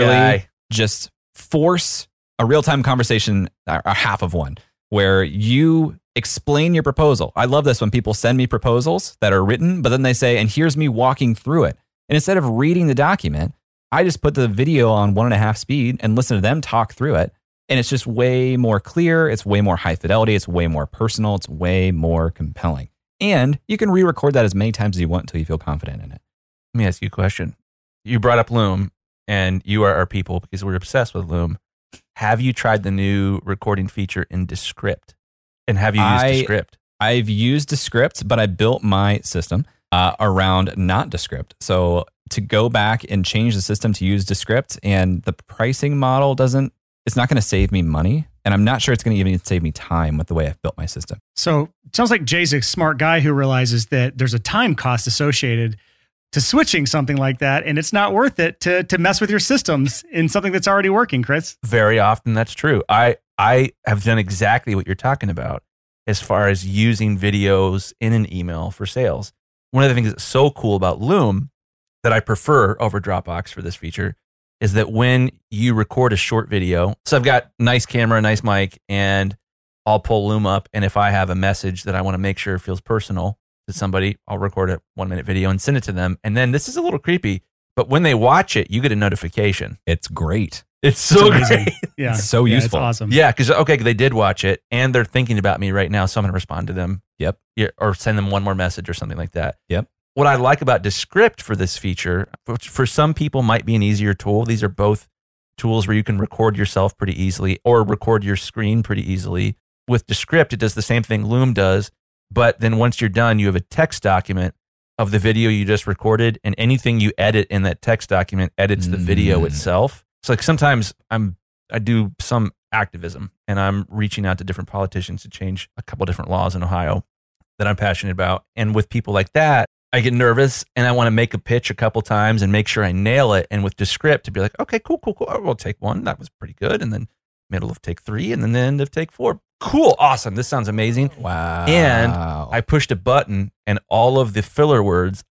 Speaker 3: Just force a real-time conversation, or half of one, where you explain your proposal. I love this when people send me proposals that are written, but then they say, and here's me walking through it. And instead of reading the document, I just put the video on 1.5 speed and listen to them talk through it. And it's just way more clear. It's way more high fidelity. It's way more personal. It's way more compelling. And you can re-record that as many times as you want until you feel confident in it.
Speaker 2: Let me ask you a question. You brought up Loom, and you are our people because we're obsessed with Loom. Have you tried the new recording feature in Descript? And have you used Descript?
Speaker 3: I've used Descript, but I built my system around not Descript. So to go back and change the system to use Descript, and the pricing model it's not going to save me money. And I'm not sure it's going to even save me time with the way I've built my system.
Speaker 1: So it sounds like Jay's a smart guy who realizes that there's a time cost associated to switching something like that. And it's not worth it to mess with your systems in something that's already working, Chris.
Speaker 2: Very often that's true. I have done exactly what you're talking about as far as using videos in an email for sales. One of the things that's so cool about Loom that I prefer over Dropbox for this feature is that when you record a short video, so I've got nice camera, nice mic, and I'll pull Loom up. And if I have a message that I want to make sure feels personal to somebody, I'll record a 1-minute video and send it to them. And then this is a little creepy, but when they watch it, you get a notification.
Speaker 3: It's great.
Speaker 2: It's so great.
Speaker 3: Yeah. It's so useful.
Speaker 1: It's awesome.
Speaker 2: Yeah. Because, they did watch it and they're thinking about me right now. So I'm going to respond to them.
Speaker 3: Yep.
Speaker 2: Yeah, or send them one more message or something like that.
Speaker 3: Yep.
Speaker 2: What I like about Descript for this feature, which for some people might be an easier tool. These are both tools where you can record yourself pretty easily or record your screen pretty easily. With Descript, it does the same thing Loom does, but then once you're done, you have a text document of the video you just recorded, and anything you edit in that text document edits the video itself. So like sometimes I do some activism and I'm reaching out to different politicians to change a couple different laws in Ohio that I'm passionate about. And with people like that, I get nervous and I want to make a pitch a couple times and make sure I nail it. And with Descript to be like, okay, cool. We'll take 1. That was pretty good. And then middle of take 3 and then the end of take 4. Cool. Awesome. This sounds amazing.
Speaker 3: Wow.
Speaker 2: And I pushed a button and all of the filler words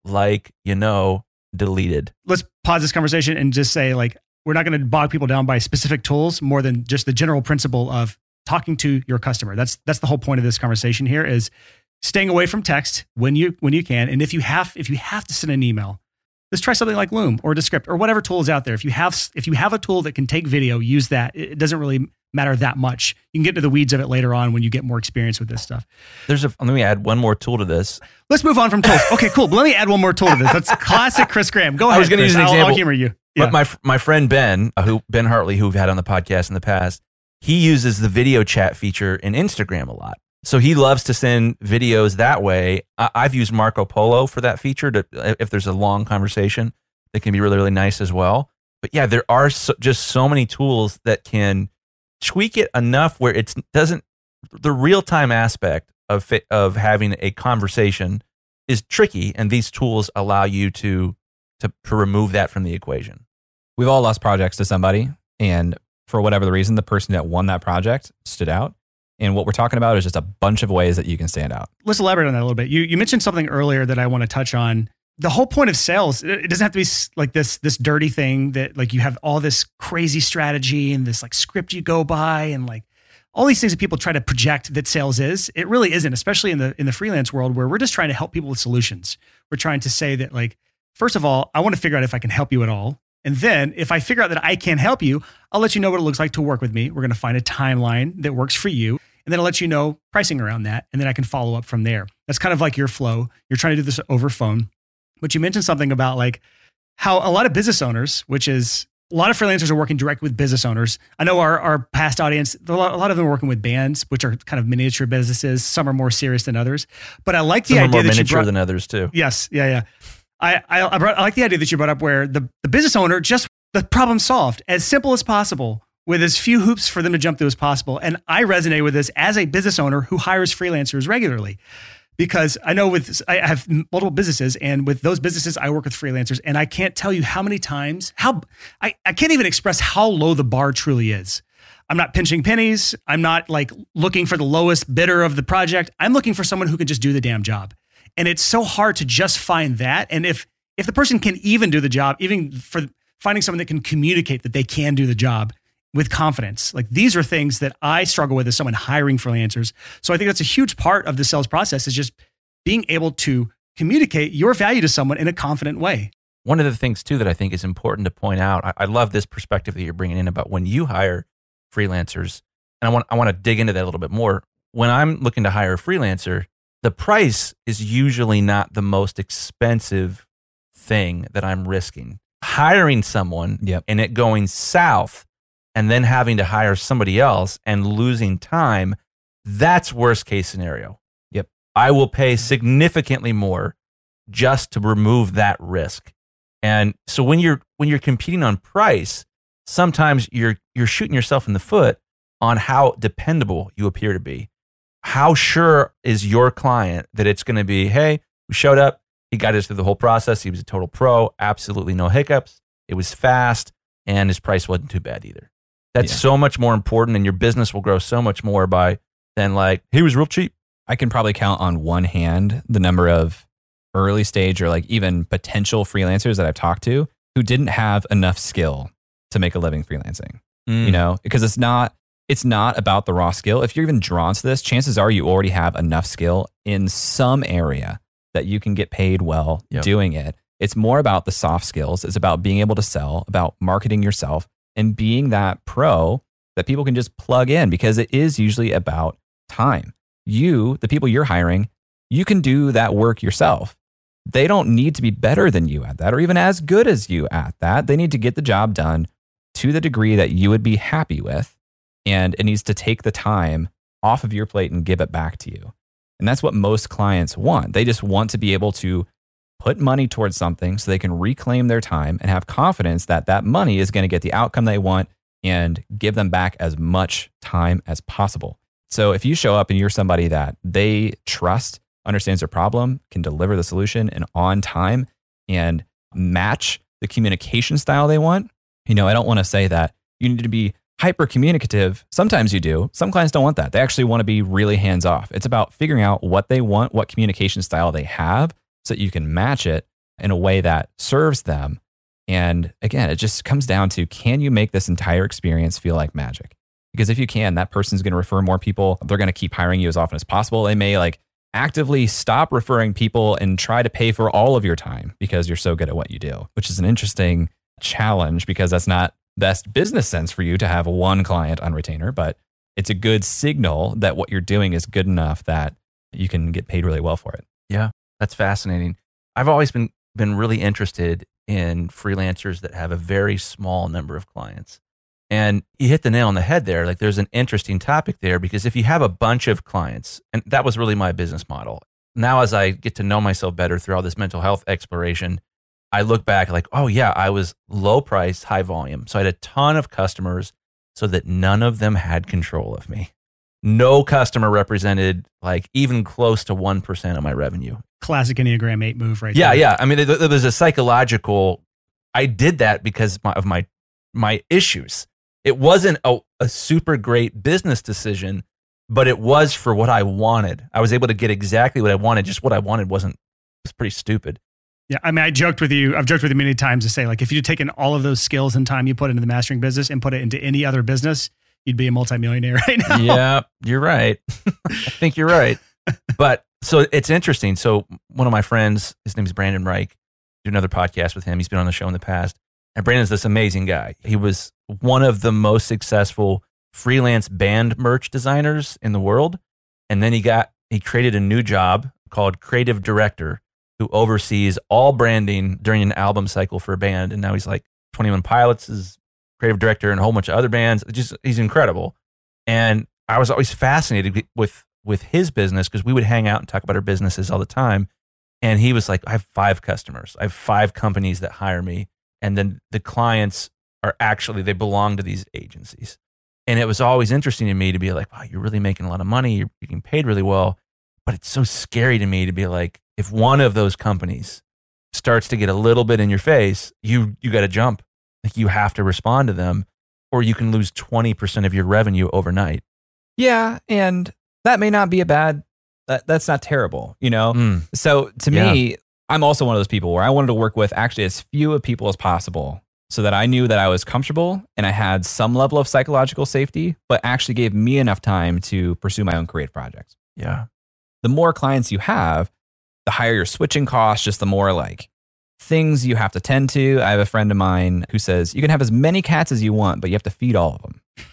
Speaker 2: deleted.
Speaker 1: Let's pause this conversation and just say we're not going to bog people down by specific tools more than just the general principle of talking to your customer. That's the whole point of this conversation here is staying away from text when you can. And if you have to send an email, let's try something like Loom or Descript or whatever tool is out there. If you have a tool that can take video, use that. It doesn't really matter that much. You can get into the weeds of it later on when you get more experience with this stuff.
Speaker 2: Let me add one more tool to this.
Speaker 1: Let's move on from tools. Okay, cool. But let me add one more tool to this. That's classic Chris Graham. Go ahead.
Speaker 2: I was going to use an example.
Speaker 1: I'll humor you.
Speaker 2: Yeah. But my friend Ben, Ben Hartley, who we've had on the podcast in the past, he uses the video chat feature in Instagram a lot. So he loves to send videos that way. I've used Marco Polo for that feature if there's a long conversation that can be really, really nice as well. But yeah, there are just so many tools that can tweak it enough where it doesn't, the real-time aspect of having a conversation is tricky. And these tools allow you to remove that from the equation.
Speaker 3: We've all lost projects to somebody. And for whatever the reason, the person that won that project stood out. And what we're talking about is just a bunch of ways that you can stand out.
Speaker 1: Let's elaborate on that a little bit. You mentioned something earlier that I want to touch on. The whole point of sales, it doesn't have to be like this dirty thing that you have all this crazy strategy and this script you go by and all these things that people try to project that sales is. It really isn't, especially in the freelance world where we're just trying to help people with solutions. We're trying to say that first of all, I want to figure out if I can help you at all. And then if I figure out that I can help you, I'll let you know what it looks like to work with me. We're going to find a timeline that works for you. and then I'll let you know pricing around that. And then I can follow up from there. That's kind of like your flow. You're trying to do this over phone. But you mentioned something about like how a lot of business owners, which is a lot of freelancers are working direct with business owners. I know our past audience, a lot of them are working with bands, which are kind of miniature businesses. Some are more serious than others. But I like the
Speaker 2: Some are
Speaker 1: idea
Speaker 2: more
Speaker 1: that you
Speaker 2: miniature
Speaker 1: brought
Speaker 2: than others too.
Speaker 1: Yes. Yeah. I like the idea that you brought up where the business owner just the problem solved as simple as possible with as few hoops for them to jump through as possible. And I resonate with this as a business owner who hires freelancers regularly. Because I know I have multiple businesses, and with those businesses, I work with freelancers, and I can't tell you how many times, I can't even express how low the bar truly is. I'm not pinching pennies. I'm not like looking for the lowest bidder of the project. I'm looking for someone who can just do the damn job. And it's so hard to just find that. And if the person can even do the job, even for finding someone that can communicate that they can do the job with confidence. Like these are things that I struggle with as someone hiring freelancers. So I think that's a huge part of the sales process is just being able to communicate your value to someone in a confident way.
Speaker 2: One of the things too that I think is important to point out, I love this perspective that you're bringing in about when you hire freelancers, and I want to dig into that a little bit more. When I'm looking to hire a freelancer, the price is usually not the most expensive thing that I'm risking. Hiring someone and it going south and then having to hire somebody else and losing time, that's worst case scenario.
Speaker 3: Yep.
Speaker 2: I will pay significantly more just to remove that risk. And so when you're competing on price, sometimes you're shooting yourself in the foot on how dependable you appear to be. How sure is your client that it's going to be, hey, we showed up, he got us through the whole process, he was a total pro, absolutely no hiccups, it was fast, and his price wasn't too bad either. That's so much more important, and your business will grow so much more than like, he was real cheap.
Speaker 3: I can probably count on one hand the number of early stage or like even potential freelancers that I've talked to who didn't have enough skill to make a living freelancing. You know, because it's not about the raw skill. If you're even drawn to this, chances are you already have enough skill in some area that you can get paid well doing it. It's more about the soft skills. It's about being able to sell, about marketing yourself, and being that pro that people can just plug in, because it is usually about time. You, the people you're hiring, you can do that work yourself. They don't need to be better than you at that or even as good as you at that. They need to get the job done to the degree that you would be happy with. And it needs to take the time off of your plate and give it back to you. And that's what most clients want. They just want to be able to put money towards something so they can reclaim their time and have confidence that that money is going to get the outcome they want and give them back as much time as possible. So if you show up and you're somebody that they trust, understands their problem, can deliver the solution and on time and match the communication style they want, you know, I don't want to say that you need to be hyper communicative. Sometimes you do. Some clients don't want that. They actually want to be really hands off. It's about figuring out what they want, what communication style they have, so that you can match it in a way that serves them. And again, it just comes down to, can you make this entire experience feel like magic? Because if you can, that person's going to refer more people. They're going to keep hiring you as often as possible. They may like actively stop referring people and try to pay for all of your time because you're so good at what you do, which is an interesting challenge because that's not best business sense for you to have one client on retainer, but it's a good signal that what you're doing is good enough that you can get paid really well for it.
Speaker 2: Yeah. That's fascinating. I've always been really interested in freelancers that have a very small number of clients. And you hit the nail on the head there. Like there's an interesting topic there because if you have a bunch of clients, and that was really my business model. Now, as I get to know myself better through all this mental health exploration, I look back like, oh yeah, I was low price, high volume. So I had a ton of customers so that none of them had control of me. No customer represented like even close to 1% of my revenue.
Speaker 1: Classic Enneagram 8 move right
Speaker 2: there.
Speaker 1: Yeah.
Speaker 2: I mean, there was a psychological, I did that because of my issues. It wasn't a super great business decision, but it was for what I wanted. I was able to get exactly what I wanted. Just what I wanted was pretty stupid.
Speaker 1: Yeah. I mean, I've joked with you many times to say, like, if you'd taken all of those skills and time you put into the mastering business and put it into any other business, you'd be a multimillionaire right now.
Speaker 2: Yeah, you're right. I think you're right. But so it's interesting. So one of my friends, his name is Brandon Reich, do another podcast with him. He's been on the show in the past. And Brandon's this amazing guy. He was one of the most successful freelance band merch designers in the world. And then he created a new job called creative director, who oversees all branding during an album cycle for a band. And now he's like 21 Pilots is creative director and a whole bunch of other bands. He's incredible. And I was always fascinated with his business because we would hang out and talk about our businesses all the time. And he was like, I have 5 customers. I have 5 companies that hire me. And then the clients are actually, they belong to these agencies. And it was always interesting to me to be like, wow, you're really making a lot of money. You're getting paid really well. But it's so scary to me to be like, if one of those companies starts to get a little bit in your face, you got to jump. Like you have to respond to them, or you can lose 20% of your revenue overnight.
Speaker 3: Yeah, and that may not be that's not terrible, you know? So to me, I'm also one of those people where I wanted to work with actually as few of people as possible so that I knew that I was comfortable and I had some level of psychological safety, but actually gave me enough time to pursue my own creative projects.
Speaker 2: Yeah.
Speaker 3: The more clients you have, the higher your switching costs, just the more like things you have to tend to. I have a friend of mine who says you can have as many cats as you want, but you have to feed all of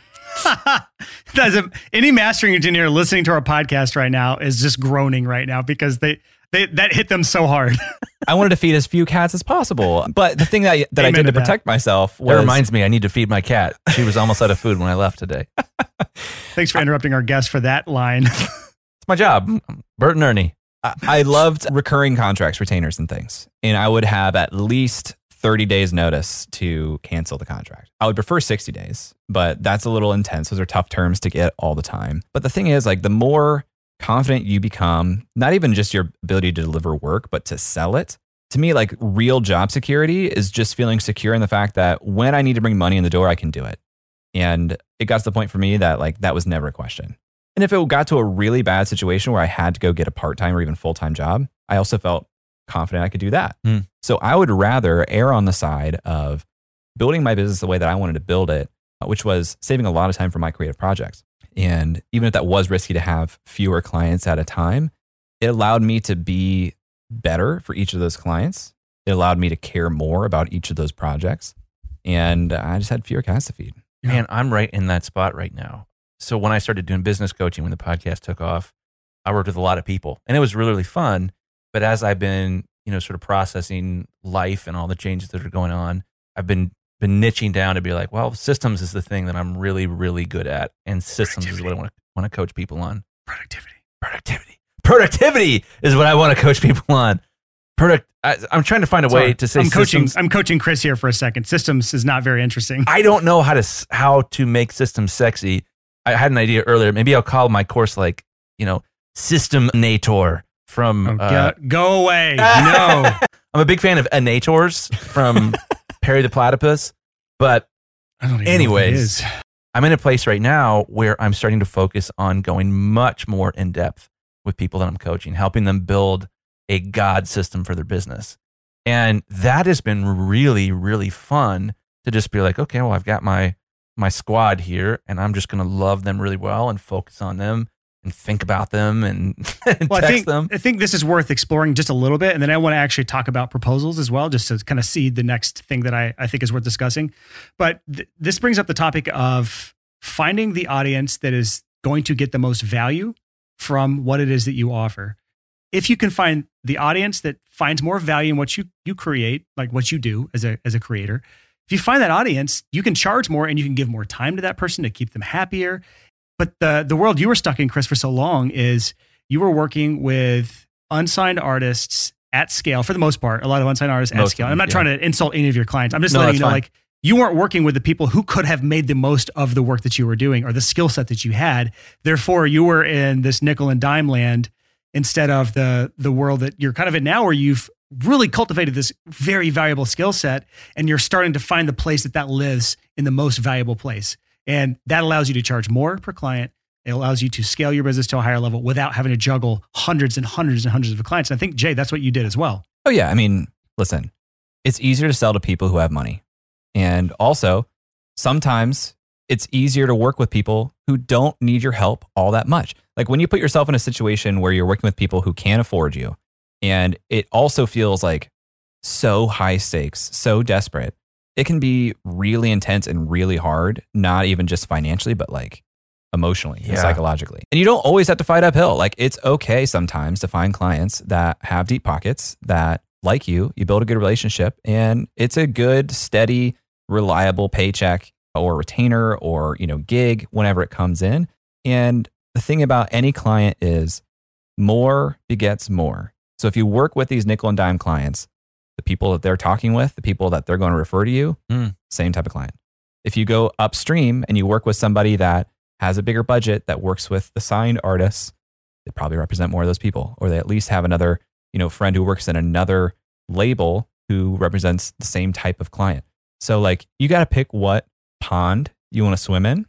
Speaker 3: them.
Speaker 4: Any mastering engineer listening to our podcast right now is just groaning right now because that hit them so hard.
Speaker 3: I wanted to feed as few cats as possible. But the thing that I did to protect myself was...
Speaker 2: That reminds me, I need to feed my cat. She was almost out of food when I left today.
Speaker 4: Thanks for interrupting our guest for that line.
Speaker 2: It's my job. Bert and Ernie.
Speaker 3: I loved recurring contracts, retainers and things. And I would have at least 30 days notice to cancel the contract. I would prefer 60 days, but that's a little intense. Those are tough terms to get all the time. But the thing is, like, the more confident you become, not even just your ability to deliver work, but to sell it. To me, like, real job security is just feeling secure in the fact that when I need to bring money in the door, I can do it. And it got to the point for me that like that was never a question. And if it got to a really bad situation where I had to go get a part-time or even full-time job, I also felt confident I could do that. So I would rather err on the side of building my business the way that I wanted to build it, which was saving a lot of time for my creative projects. And even if that was risky to have fewer clients at a time, it allowed me to be better for each of those clients. It allowed me to care more about each of those projects. And I just had fewer cats to feed.
Speaker 2: Man, I'm right in that spot right now. So when I started doing business coaching, when the podcast took off, I worked with a lot of people and it was really, really fun. But as I've been, sort of processing life and all the changes that are going on, I've been niching down to be like, well, systems is the thing that I'm really, really good at. And systems is what I want to coach people on. Productivity is what I want to coach people on. I'm trying to find a way to say
Speaker 4: I'm coaching Chris here for a second. Systems is not very interesting.
Speaker 2: I don't know how to make systems sexy. I had an idea earlier. Maybe I'll call my course like, Systemnator from...
Speaker 4: go away. No.
Speaker 2: I'm a big fan of Anators from Perry the Platypus. But
Speaker 4: I don't even
Speaker 2: anyways, I'm in a place right now where I'm starting to focus on going much more in depth with people that I'm coaching, helping them build a God system for their business. And that has been really, really fun to just be like, okay, well, I've got my squad here and I'm just going to love them really well and focus on them and think about them and text them.
Speaker 4: I think this is worth exploring just a little bit. And then I want to actually talk about proposals as well, just to kind of seed the next thing that I think is worth discussing. But this brings up the topic of finding the audience that is going to get the most value from what it is that you offer. If you can find the audience that finds more value in what you create, like what you do as a creator, if you find that audience, you can charge more and you can give more time to that person to keep them happier. But the world you were stuck in, Chris, for so long is you were working with unsigned artists at scale for the most part, a lot of unsigned artists at scale. I'm not trying to insult any of your clients. I'm just letting you know, like, you weren't working with the people who could have made the most of the work that you were doing or the skill set that you had. Therefore, you were in this nickel and dime land instead of the world that you're kind of in now, where you've really cultivated this very valuable skill set and you're starting to find the place that lives in the most valuable place. And that allows you to charge more per client. It allows you to scale your business to a higher level without having to juggle hundreds and hundreds and hundreds of clients. And I think, Jay, that's what you did as well.
Speaker 3: Oh yeah. I mean, listen, it's easier to sell to people who have money. And also, sometimes it's easier to work with people who don't need your help all that much. Like when you put yourself in a situation where you're working with people who can't afford you, and it also feels like so high stakes, so desperate, it can be really intense and really hard, not even just financially, but like emotionally and psychologically. And you don't always have to fight uphill. Like it's okay sometimes to find clients that have deep pockets, that like you build a good relationship, and it's a good, steady, reliable paycheck or retainer or, gig whenever it comes in. And the thing about any client is more begets more. So if you work with these nickel and dime clients, the people that they're talking with, the people that they're going to refer to you, same type of client. If you go upstream and you work with somebody that has a bigger budget, that works with the signed artists, they probably represent more of those people, or they at least have another, friend who works in another label who represents the same type of client. So like you got to pick what pond you want to swim in.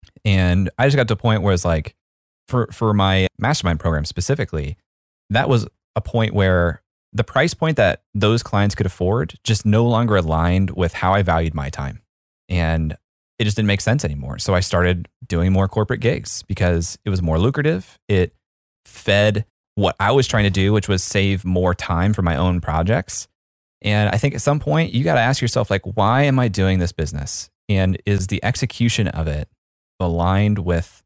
Speaker 3: And I just got to a point where it's like, for my mastermind program specifically, that was a point where the price point that those clients could afford just no longer aligned with how I valued my time. And it just didn't make sense anymore. So I started doing more corporate gigs because it was more lucrative. It fed what I was trying to do, which was save more time for my own projects. And I think at some point you got to ask yourself, like, why am I doing this business? And is the execution of it aligned with,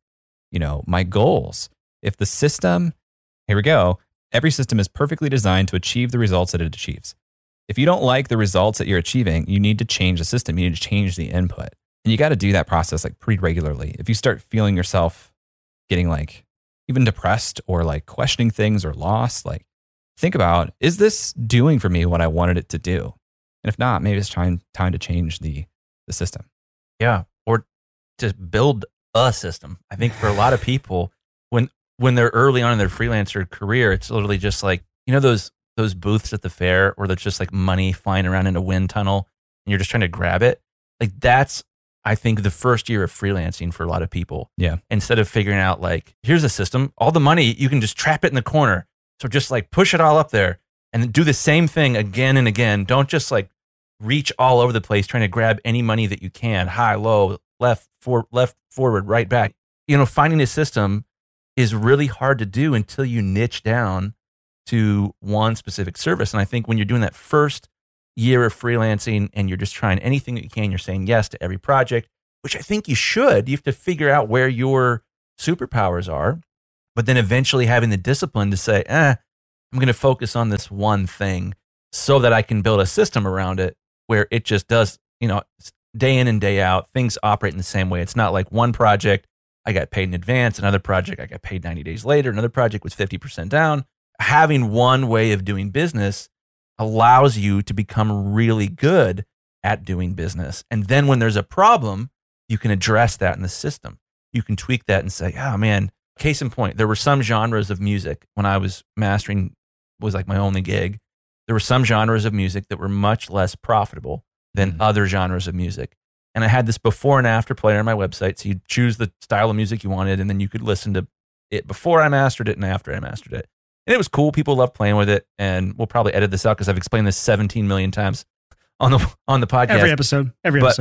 Speaker 3: my goals? If the system, here we go, every system is perfectly designed to achieve the results that it achieves. If you don't like the results that you're achieving, you need to change the system. You need to change the input. And you got to do that process like pretty regularly. If you start feeling yourself getting like even depressed or like questioning things or lost, like think about, is this doing for me what I wanted it to do? And if not, maybe it's time to change the system.
Speaker 2: Yeah. Or to build a system. I think for a lot of people, when they're early on in their freelancer career, it's literally just like, those booths at the fair where there's just like money flying around in a wind tunnel and you're just trying to grab it. Like that's, I think, the first year of freelancing for a lot of people.
Speaker 3: Yeah.
Speaker 2: Instead of figuring out like, here's a system, all the money, you can just trap it in the corner. So just like push it all up there and then do the same thing again and again. Don't just like reach all over the place trying to grab any money that you can, high, low, left, forward, right, back. Finding a system is really hard to do until you niche down to one specific service. And I think when you're doing that first year of freelancing and you're just trying anything that you can, you're saying yes to every project, which I think you should. You have to figure out where your superpowers are, but then eventually having the discipline to say, I'm going to focus on this one thing so that I can build a system around it where it just does, day in and day out, things operate in the same way. It's not like one project I got paid in advance, another project I got paid 90 days later, another project was 50% down. Having one way of doing business allows you to become really good at doing business. And then when there's a problem, you can address that in the system. You can tweak that and say, oh man, case in point, there were some genres of music when I was mastering, was like my only gig. There were some genres of music that were much less profitable than other genres of music. And I had this before and after player on my website. So you choose the style of music you wanted, and then you could listen to it before I mastered it and after I mastered it. And it was cool. People loved playing with it. And we'll probably edit this out because I've explained this 17 million times on the podcast.
Speaker 4: Every episode.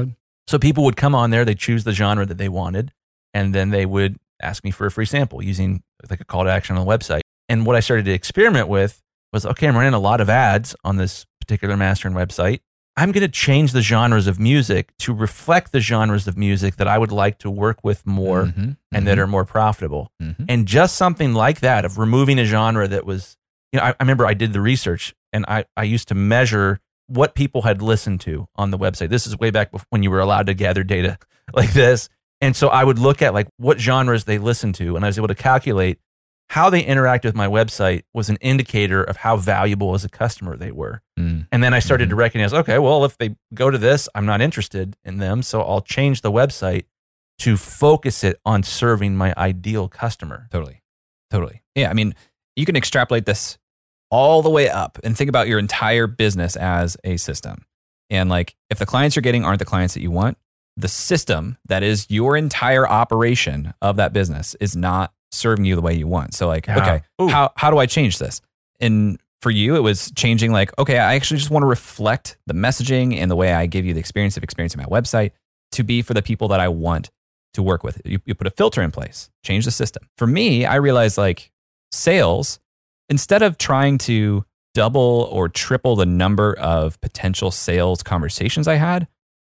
Speaker 2: So people would come on there, they'd choose the genre that they wanted, and then they would ask me for a free sample using like a call to action on the website. And what I started to experiment with was, okay, I'm running a lot of ads on this particular mastering website. I'm going to change the genres of music to reflect the genres of music that I would like to work with more and that are more profitable. And just something like that of removing a genre that was, I remember I did the research and I used to measure what people had listened to on the website. This is way back when you were allowed to gather data like this. And so I would look at like what genres they listened to, and I was able to calculate how they interact with my website was an indicator of how valuable as a customer they were. And then I started to recognize, okay, well, if they go to this, I'm not interested in them. So I'll change the website to focus it on serving my ideal customer.
Speaker 3: Totally. Yeah. I mean, you can extrapolate this all the way up and think about your entire business as a system. And like, if the clients you're getting aren't the clients that you want, the system that is your entire operation of that business is not serving you the way you want. So like, okay, how do I change this? And for you, it was changing like, okay, I actually just want to reflect the messaging and the way I give you the experience of experiencing my website to be for the people that I want to work with. You put a filter in place, change the system. For me, I realized like sales, instead of trying to double or triple the number of potential sales conversations I had,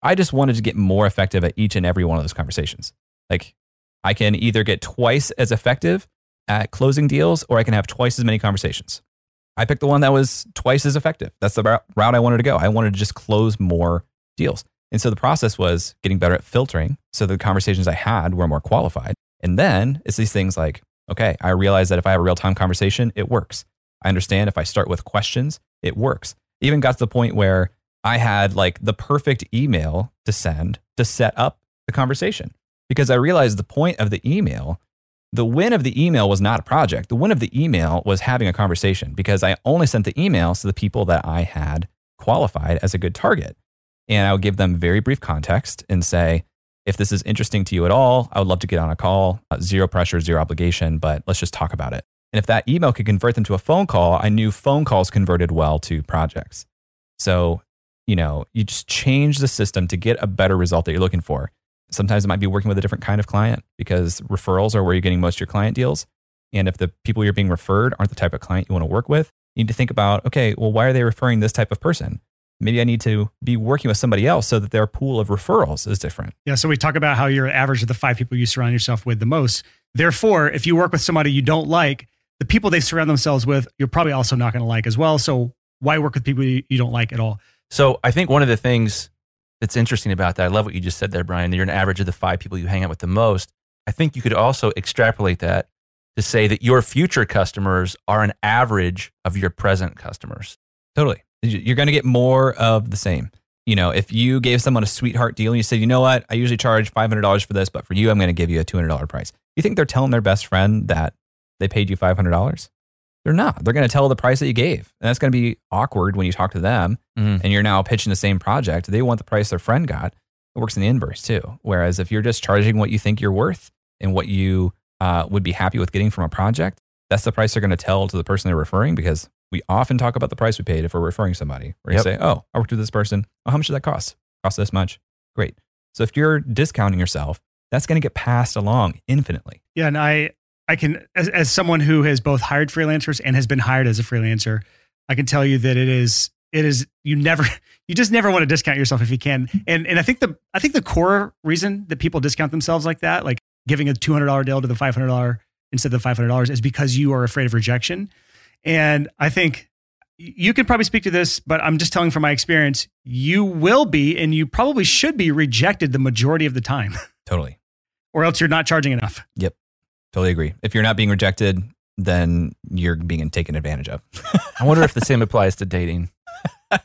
Speaker 3: I just wanted to get more effective at each and every one of those conversations. Like I can either get twice as effective at closing deals, or I can have twice as many conversations. I picked the one that was twice as effective. That's the route I wanted to go. I wanted to just close more deals. And so the process was getting better at filtering so the conversations I had were more qualified. And then it's these things like, okay, I realize that if I have a real-time conversation, it works. I understand if I start with questions, it works. Even got to the point where I had like the perfect email to send to set up the conversation, because I realized the point of the email, the win of the email was not a project. The win of the email was having a conversation, because I only sent the emails to the people that I had qualified as a good target. And I would give them very brief context and say, if this is interesting to you at all, I would love to get on a call. Zero pressure, zero obligation, but let's just talk about it. And if that email could convert them to a phone call, I knew phone calls converted well to projects. So, you just change the system to get a better result that you're looking for. Sometimes it might be working with a different kind of client, because referrals are where you're getting most of your client deals. And if the people you're being referred aren't the type of client you want to work with, you need to think about, okay, well, why are they referring this type of person? Maybe I need to be working with somebody else so that their pool of referrals is different.
Speaker 4: Yeah. So we talk about how you're average of the 5 people you surround yourself with the most. Therefore, if you work with somebody you don't like, the people they surround themselves with, you're probably also not going to like as well. So why work with people you don't like at all?
Speaker 2: So I think one of the things that's interesting about that, I love what you just said there, Brian, that you're an average of the 5 people you hang out with the most. I think you could also extrapolate that to say that your future customers are an average of your present customers.
Speaker 3: Totally. You're going to get more of the same. If you gave someone a sweetheart deal and you said, you know what, I usually charge $500 for this, but for you, I'm going to give you a $200 price. You think they're telling their best friend that they paid you $500? They're not. They're going to tell the price that you gave. And that's going to be awkward when you talk to them and you're now pitching the same project. They want the price their friend got. It works in the inverse too. Whereas if you're just charging what you think you're worth and what you would be happy with getting from a project, that's the price they're going to tell to the person they're referring, because we often talk about the price we paid if we're referring somebody. Where you say, oh, I worked with this person. Oh, how much did that cost? Cost this much. Great. So if you're discounting yourself, that's going to get passed along infinitely.
Speaker 4: Yeah. And I can, as someone who has both hired freelancers and has been hired as a freelancer, I can tell you that it is, you just never want to discount yourself if you can. And I think the core reason that people discount themselves like that, like giving a $200 deal to the $500 instead of the $500, is because you are afraid of rejection. And I think you can probably speak to this, but I'm just telling from my experience, you will be, and you probably should be, rejected the majority of the time.
Speaker 3: Totally.
Speaker 4: Or else you're not charging enough.
Speaker 3: Yep. Totally agree. If you're not being rejected, then you're being taken advantage of.
Speaker 2: I wonder if the same applies to dating.
Speaker 3: Let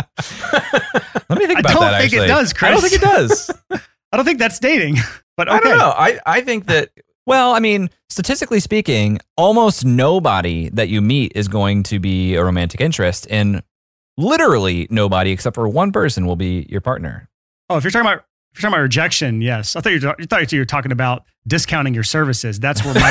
Speaker 3: me think about that, actually.
Speaker 4: I don't think it does, Chris.
Speaker 3: I don't think it does.
Speaker 4: I don't think that's dating, but okay.
Speaker 2: I don't know. I think that...
Speaker 3: Well, I mean, statistically speaking, almost nobody that you meet is going to be a romantic interest, and literally nobody except for one person will be your partner.
Speaker 4: Oh, if you're talking about rejection, yes. I thought you were talking about discounting your services. That's where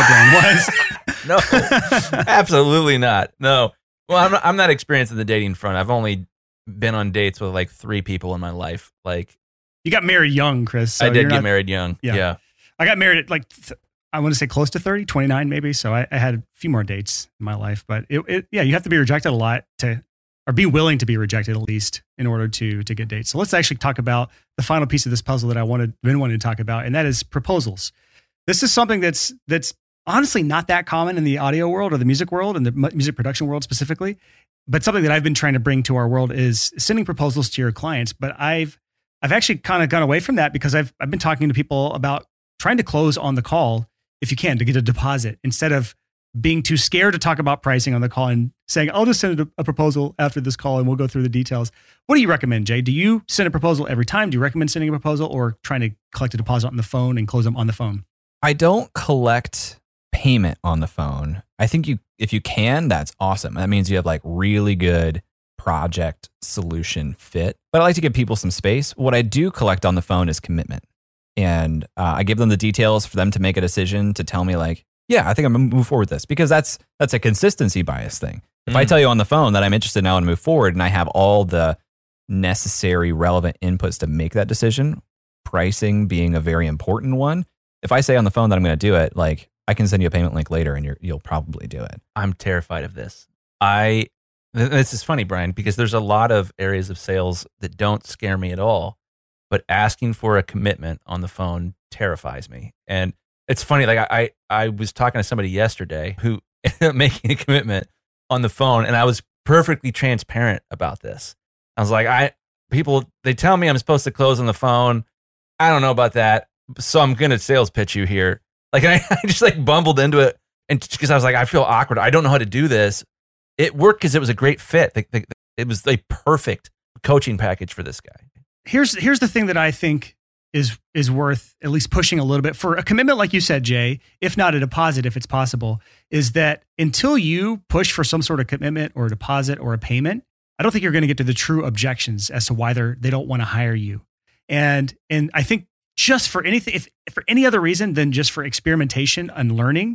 Speaker 4: my brain was.
Speaker 2: No, absolutely not. No. Well, I'm not experienced in the dating front. I've only been on dates with like 3 people in my life. Like,
Speaker 4: you got married young, Chris. So
Speaker 2: I did get married young. Yeah.
Speaker 4: I got married at I want to say close to 30, 29 maybe. So I had a few more dates in my life, but you have to be rejected a lot or be willing to be rejected at least in order to get dates. So let's actually talk about the final piece of this puzzle that been wanting to talk about, and that is proposals. This is something that's honestly not that common in the audio world or the music world and the music production world specifically, but something that I've been trying to bring to our world is sending proposals to your clients. But I've actually kind of gone away from that because I've been talking to people about trying to close on the call if you can, to get a deposit, instead of being too scared to talk about pricing on the call and saying, I'll just send a proposal after this call and we'll go through the details. What do you recommend, Jay? Do you send a proposal every time? Do you recommend sending a proposal or trying to collect a deposit on the phone and close them on the phone?
Speaker 3: I don't collect payment on the phone. I think if you can, that's awesome. That means you have like really good project solution fit. But I like to give people some space. What I do collect on the phone is commitment. And I give them the details for them to make a decision, to tell me like, yeah, I think I'm going to move forward with this, because that's a consistency bias thing. If I tell you on the phone that I'm interested now and move forward, and I have all the necessary relevant inputs to make that decision, pricing being a very important one. If I say on the phone that I'm going to do it, like I can send you a payment link later and you'll probably do it.
Speaker 2: I'm terrified of this. This is funny, Brian, because there's a lot of areas of sales that don't scare me at all. but asking for a commitment on the phone terrifies me. And it's funny, like I was talking to somebody yesterday who ended up making a commitment on the phone, and I was perfectly transparent about this. I was like, they tell me I'm supposed to close on the phone. I don't know about that, so I'm going to sales pitch you here. Like, I just like bumbled into it, and because I was like, I feel awkward. I don't know how to do this. It worked because it was a great fit. It was a perfect coaching package for this guy.
Speaker 1: Here's the thing that I think is worth at least pushing a little bit for a commitment, like you said, Jay, if not a deposit, if it's possible, is that until you push for some sort of commitment or a deposit or a payment, I don't think you're going to get to the true objections as to why they don't want to hire you. And I think just for anything, if for any other reason than just for experimentation and learning,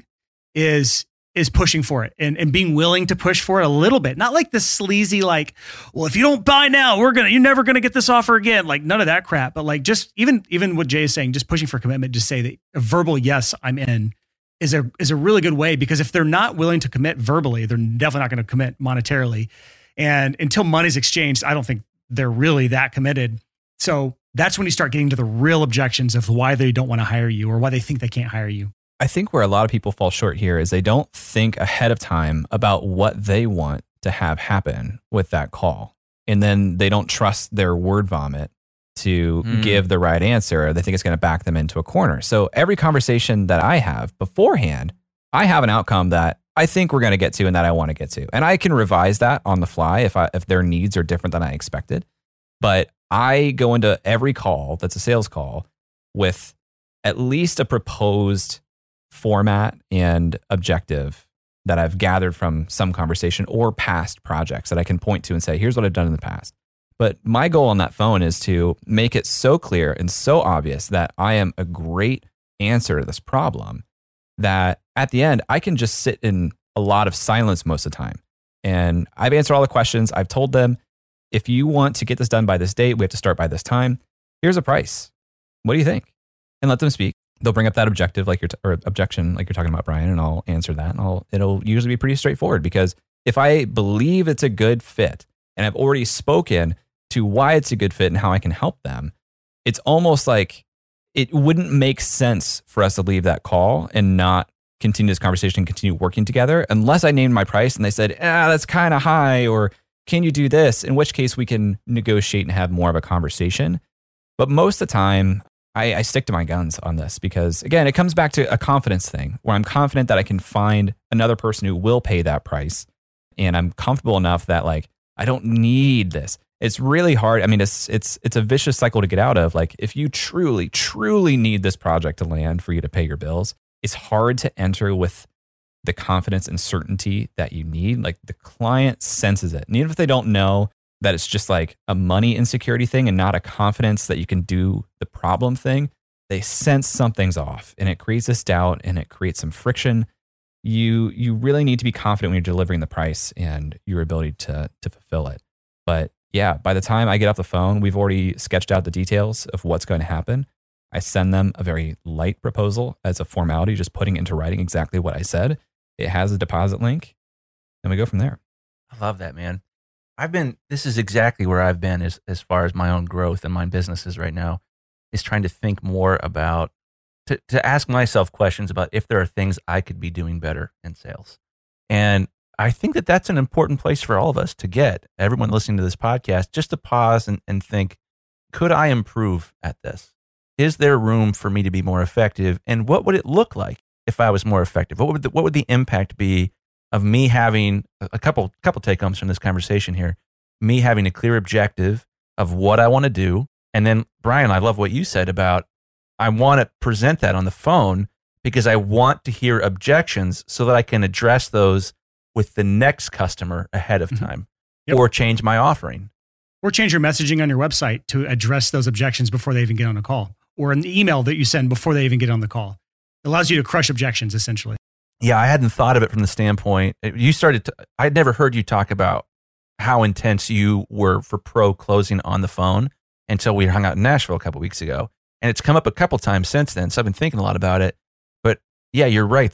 Speaker 1: is pushing for it and being willing to push for it a little bit. Not like this sleazy, like, well, if you don't buy now, you're never going to get this offer again. Like none of that crap. But like just even what Jay is saying, just pushing for commitment, just say that a verbal yes, I'm in is a really good way, because if they're not willing to commit verbally, they're definitely not going to commit monetarily. And until money's exchanged, I don't think they're really that committed. So that's when you start getting to the real objections of why they don't want to hire you or why they think they can't hire you.
Speaker 3: I think where a lot of people fall short here is they don't think ahead of time about what they want to have happen with that call. And then they don't trust their word vomit to give the right answer. They think it's going to back them into a corner. So every conversation that I have beforehand, I have an outcome that I think we're going to get to and that I want to get to. And I can revise that on the fly if their needs are different than I expected. But I go into every call that's a sales call with at least a proposed format and objective that I've gathered from some conversation or past projects that I can point to and say, here's what I've done in the past. But my goal on that phone is to make it so clear and so obvious that I am a great answer to this problem that at the end, I can just sit in a lot of silence most of the time. And I've answered all the questions. I've told them, if you want to get this done by this date, we have to start by this time. Here's a price. What do you think? And let them speak. They'll bring up that objection like you're talking about, Brian, and I'll answer that. And it'll usually be pretty straightforward, because if I believe it's a good fit and I've already spoken to why it's a good fit and how I can help them, it's almost like it wouldn't make sense for us to leave that call and not continue this conversation and continue working together unless I named my price and they said, that's kind of high, or can you do this? In which case we can negotiate and have more of a conversation. But most of the time, I stick to my guns on this because, again, it comes back to a confidence thing where I'm confident that I can find another person who will pay that price. And I'm comfortable enough that, like, I don't need this. It's really hard. I mean, it's a vicious cycle to get out of. Like, if you truly, truly need this project to land for you to pay your bills, it's hard to enter with the confidence and certainty that you need. Like, the client senses it. And even if they don't know that it's just like a money insecurity thing and not a confidence that you can do the problem thing, they sense something's off, and it creates this doubt and it creates some friction. You really need to be confident when you're delivering the price and your ability to fulfill it. But yeah, by the time I get off the phone, we've already sketched out the details of what's going to happen. I send them a very light proposal as a formality, just putting into writing exactly what I said. It has a deposit link, and we go from there.
Speaker 2: I love that, man. This is exactly where I've been as far as my own growth and my businesses right now, is trying to think more about, to ask myself questions about if there are things I could be doing better in sales. And I think that that's an important place for all of us to get, everyone listening to this podcast, just to pause and think, could I improve at this? Is there room for me to be more effective? And what would it look like if I was more effective? What would the impact be of me having a couple take-homes from this conversation here, me having a clear objective of what I want to do? And then, Brian, I love what you said about, I want to present that on the phone because I want to hear objections so that I can address those with the next customer ahead of time, or change my offering.
Speaker 1: Or change your messaging on your website to address those objections before they even get on a call, or an email that you send before they even get on the call. It allows you to crush objections, essentially.
Speaker 2: Yeah, I hadn't thought of it from the standpoint. I'd never heard you talk about how intense you were for pro closing on the phone until we hung out in Nashville a couple weeks ago. And it's come up a couple times since then. So I've been thinking a lot about it. But yeah, you're right.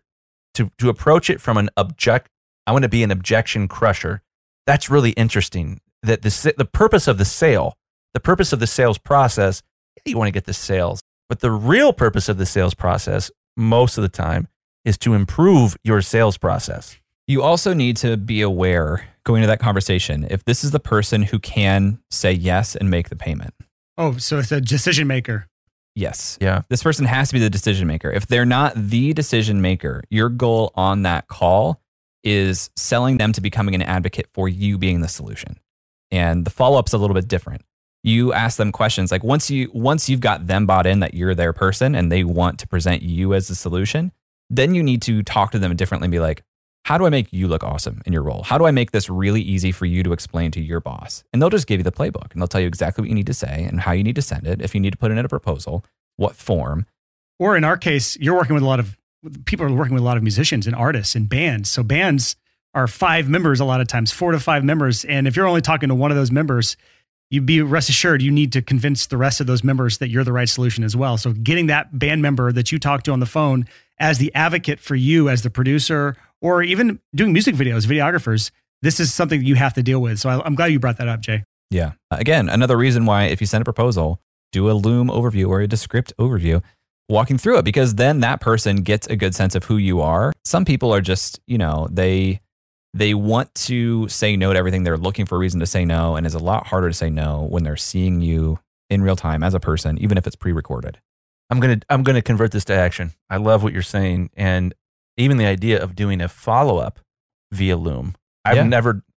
Speaker 2: To approach it from I want to be an objection crusher. That's really interesting. That the purpose of the sale, the purpose of the sales process, you want to get the sales. But the real purpose of the sales process, most of the time, is to improve your sales process.
Speaker 3: You also need to be aware going into that conversation if this is the person who can say yes and make the payment.
Speaker 4: Oh, so it's a decision maker.
Speaker 3: Yes.
Speaker 2: Yeah.
Speaker 3: This person has to be the decision maker. If they're not the decision maker, your goal on that call is selling them to becoming an advocate for you being the solution. And the follow-up's a little bit different. You ask them questions like once you've got them bought in that you're their person and they want to present you as the solution, then you need to talk to them differently and be like, how do I make you look awesome in your role? How do I make this really easy for you to explain to your boss? And they'll just give you the playbook and they'll tell you exactly what you need to say and how you need to send it. If you need to put in a proposal, what form.
Speaker 4: Or in our case, you're working with a lot of people are working with a lot of musicians and artists and bands. So bands are 5 members a lot of times, 4 to 5 members. And if you're only talking to one of those members, you'd be rest assured you need to convince the rest of those members that you're the right solution as well. So getting that band member that you talk to on the phone as the advocate for you as the producer, or even doing music videos, videographers, this is something that you have to deal with. So I'm glad you brought that up, Jay.
Speaker 3: Yeah. Again, another reason why if you send a proposal, do a Loom overview or a Descript overview, walking through it, because then that person gets a good sense of who you are. Some people are just, they want to say no to everything. They're looking for a reason to say no. And it's a lot harder to say no when they're seeing you in real time as a person, even if it's pre-recorded.
Speaker 2: I'm gonna convert this to action. I love what you're saying, and even the idea of doing a follow-up via Loom. I've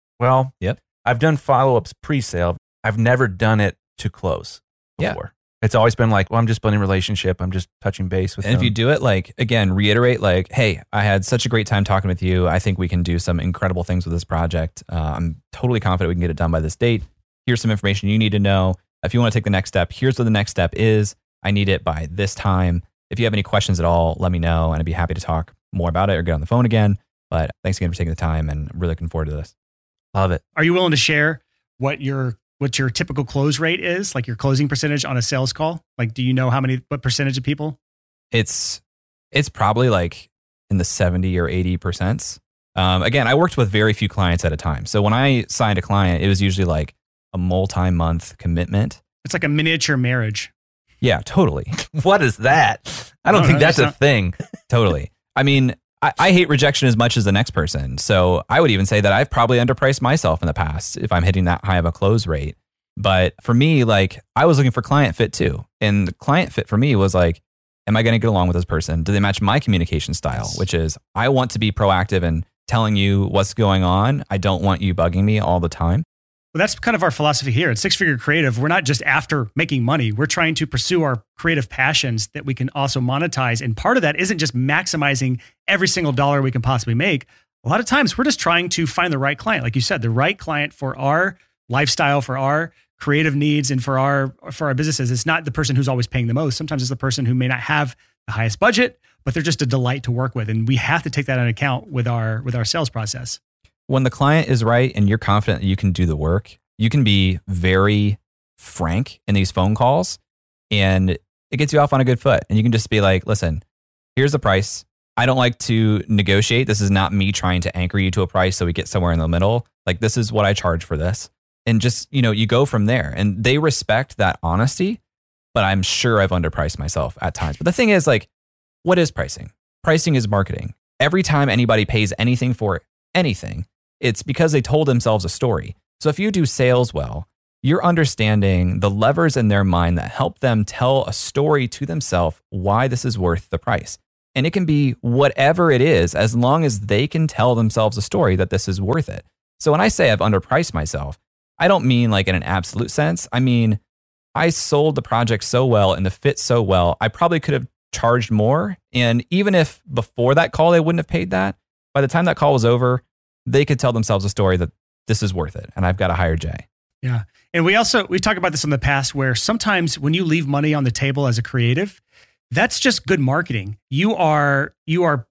Speaker 2: done follow-ups pre-sale. I've never done it to close before. Yeah. It's always been like, well, I'm just building a relationship. I'm just touching base with them.
Speaker 3: And if you do it, like, again, reiterate like, hey, I had such a great time talking with you. I think we can do some incredible things with this project. I'm totally confident we can get it done by this date. Here's some information you need to know. If you want to take the next step, here's what the next step is. I need it by this time. If you have any questions at all, let me know, and I'd be happy to talk more about it or get on the phone again. But thanks again for taking the time, and I'm really looking forward to this.
Speaker 2: Love it.
Speaker 4: Are you willing to share what your typical close rate is, like your closing percentage on a sales call? Like, do you know what percentage of people?
Speaker 3: It's probably like in the 70 or 80%. Again, I worked with very few clients at a time. So when I signed a client, it was usually like a multi-month commitment.
Speaker 4: It's like a miniature marriage.
Speaker 3: Yeah, totally.
Speaker 2: What is that? I don't think that's a thing.
Speaker 3: Totally. I mean, I hate rejection as much as the next person. So I would even say that I've probably underpriced myself in the past if I'm hitting that high of a close rate. But for me, like, I was looking for client fit too. And the client fit for me was like, am I going to get along with this person? Do they match my communication style? Which is, I want to be proactive and telling you what's going on. I don't want you bugging me all the time.
Speaker 4: Well, that's kind of our philosophy here at Six Figure Creative. We're not just after making money. We're trying to pursue our creative passions that we can also monetize. And part of that isn't just maximizing every single dollar we can possibly make. A lot of times we're just trying to find the right client. Like you said, the right client for our lifestyle, for our creative needs, and for our businesses. It's not the person who's always paying the most. Sometimes it's the person who may not have the highest budget, but they're just a delight to work with. And we have to take that into account with our sales process.
Speaker 3: When the client is right and you're confident that you can do the work, you can be very frank in these phone calls, and it gets you off on a good foot. And you can just be like, listen, here's the price. I don't like to negotiate. This is not me trying to anchor you to a price so we get somewhere in the middle. Like, this is what I charge for this. And just, you go from there. And they respect that honesty, but I'm sure I've underpriced myself at times. But the thing is, like, what is pricing? Pricing is marketing. Every time anybody pays anything for anything, it's because they told themselves a story. So if you do sales well, you're understanding the levers in their mind that help them tell a story to themselves why this is worth the price. And it can be whatever it is, as long as they can tell themselves a story that this is worth it. So when I say I've underpriced myself, I don't mean like in an absolute sense. I mean, I sold the project so well and the fit so well, I probably could have charged more. And even if before that call, they wouldn't have paid that, by the time that call was over, they could tell themselves a story that this is worth it. And I've got to hire Jay.
Speaker 4: Yeah. And we talked about this in the past, where sometimes when you leave money on the table as a creative, that's just good marketing. You are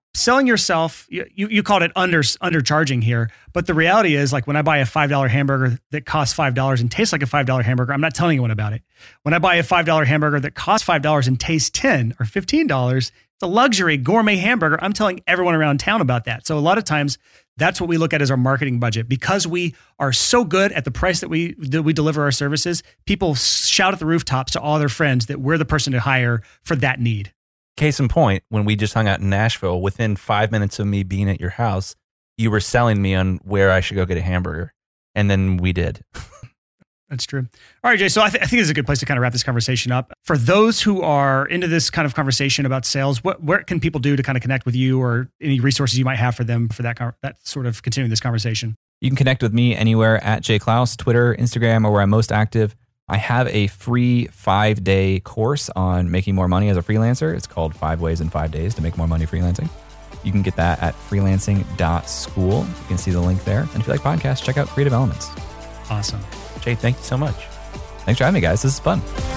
Speaker 1: selling yourself, you called it undercharging here, but the reality is, like, when I buy a $5 hamburger that costs $5 and tastes like a $5 hamburger, I'm not telling anyone about it. When I buy a $5 hamburger that costs $5 and tastes $10 or $15, it's a luxury gourmet hamburger. I'm telling everyone around town about that. So a lot of times that's what we look at as our marketing budget. Because we are so good at the price that we deliver our services, people shout at the rooftops to all their friends that we're the person to hire for that need.
Speaker 2: Case in point, when we just hung out in Nashville, within 5 minutes of me being at your house, you were selling me on where I should go get a hamburger. And then we did.
Speaker 1: That's true. All right, Jay. So I think this is a good place to kind of wrap this conversation up. For those who are into this kind of conversation about sales, where can people do to kind of connect with you, or any resources you might have for them for that sort of continuing this conversation?
Speaker 3: You can connect with me anywhere at Jay Clouse, Twitter, Instagram, or where I'm most active. I have a free 5-day course on making more money as a freelancer. It's called 5 Ways in 5 Days to Make More Money Freelancing. You can get that at freelancing.school. You can see the link there. And if you like podcasts, check out Creative Elements.
Speaker 1: Awesome.
Speaker 2: Jay, thank you so much.
Speaker 3: Thanks for having me, guys. This is fun.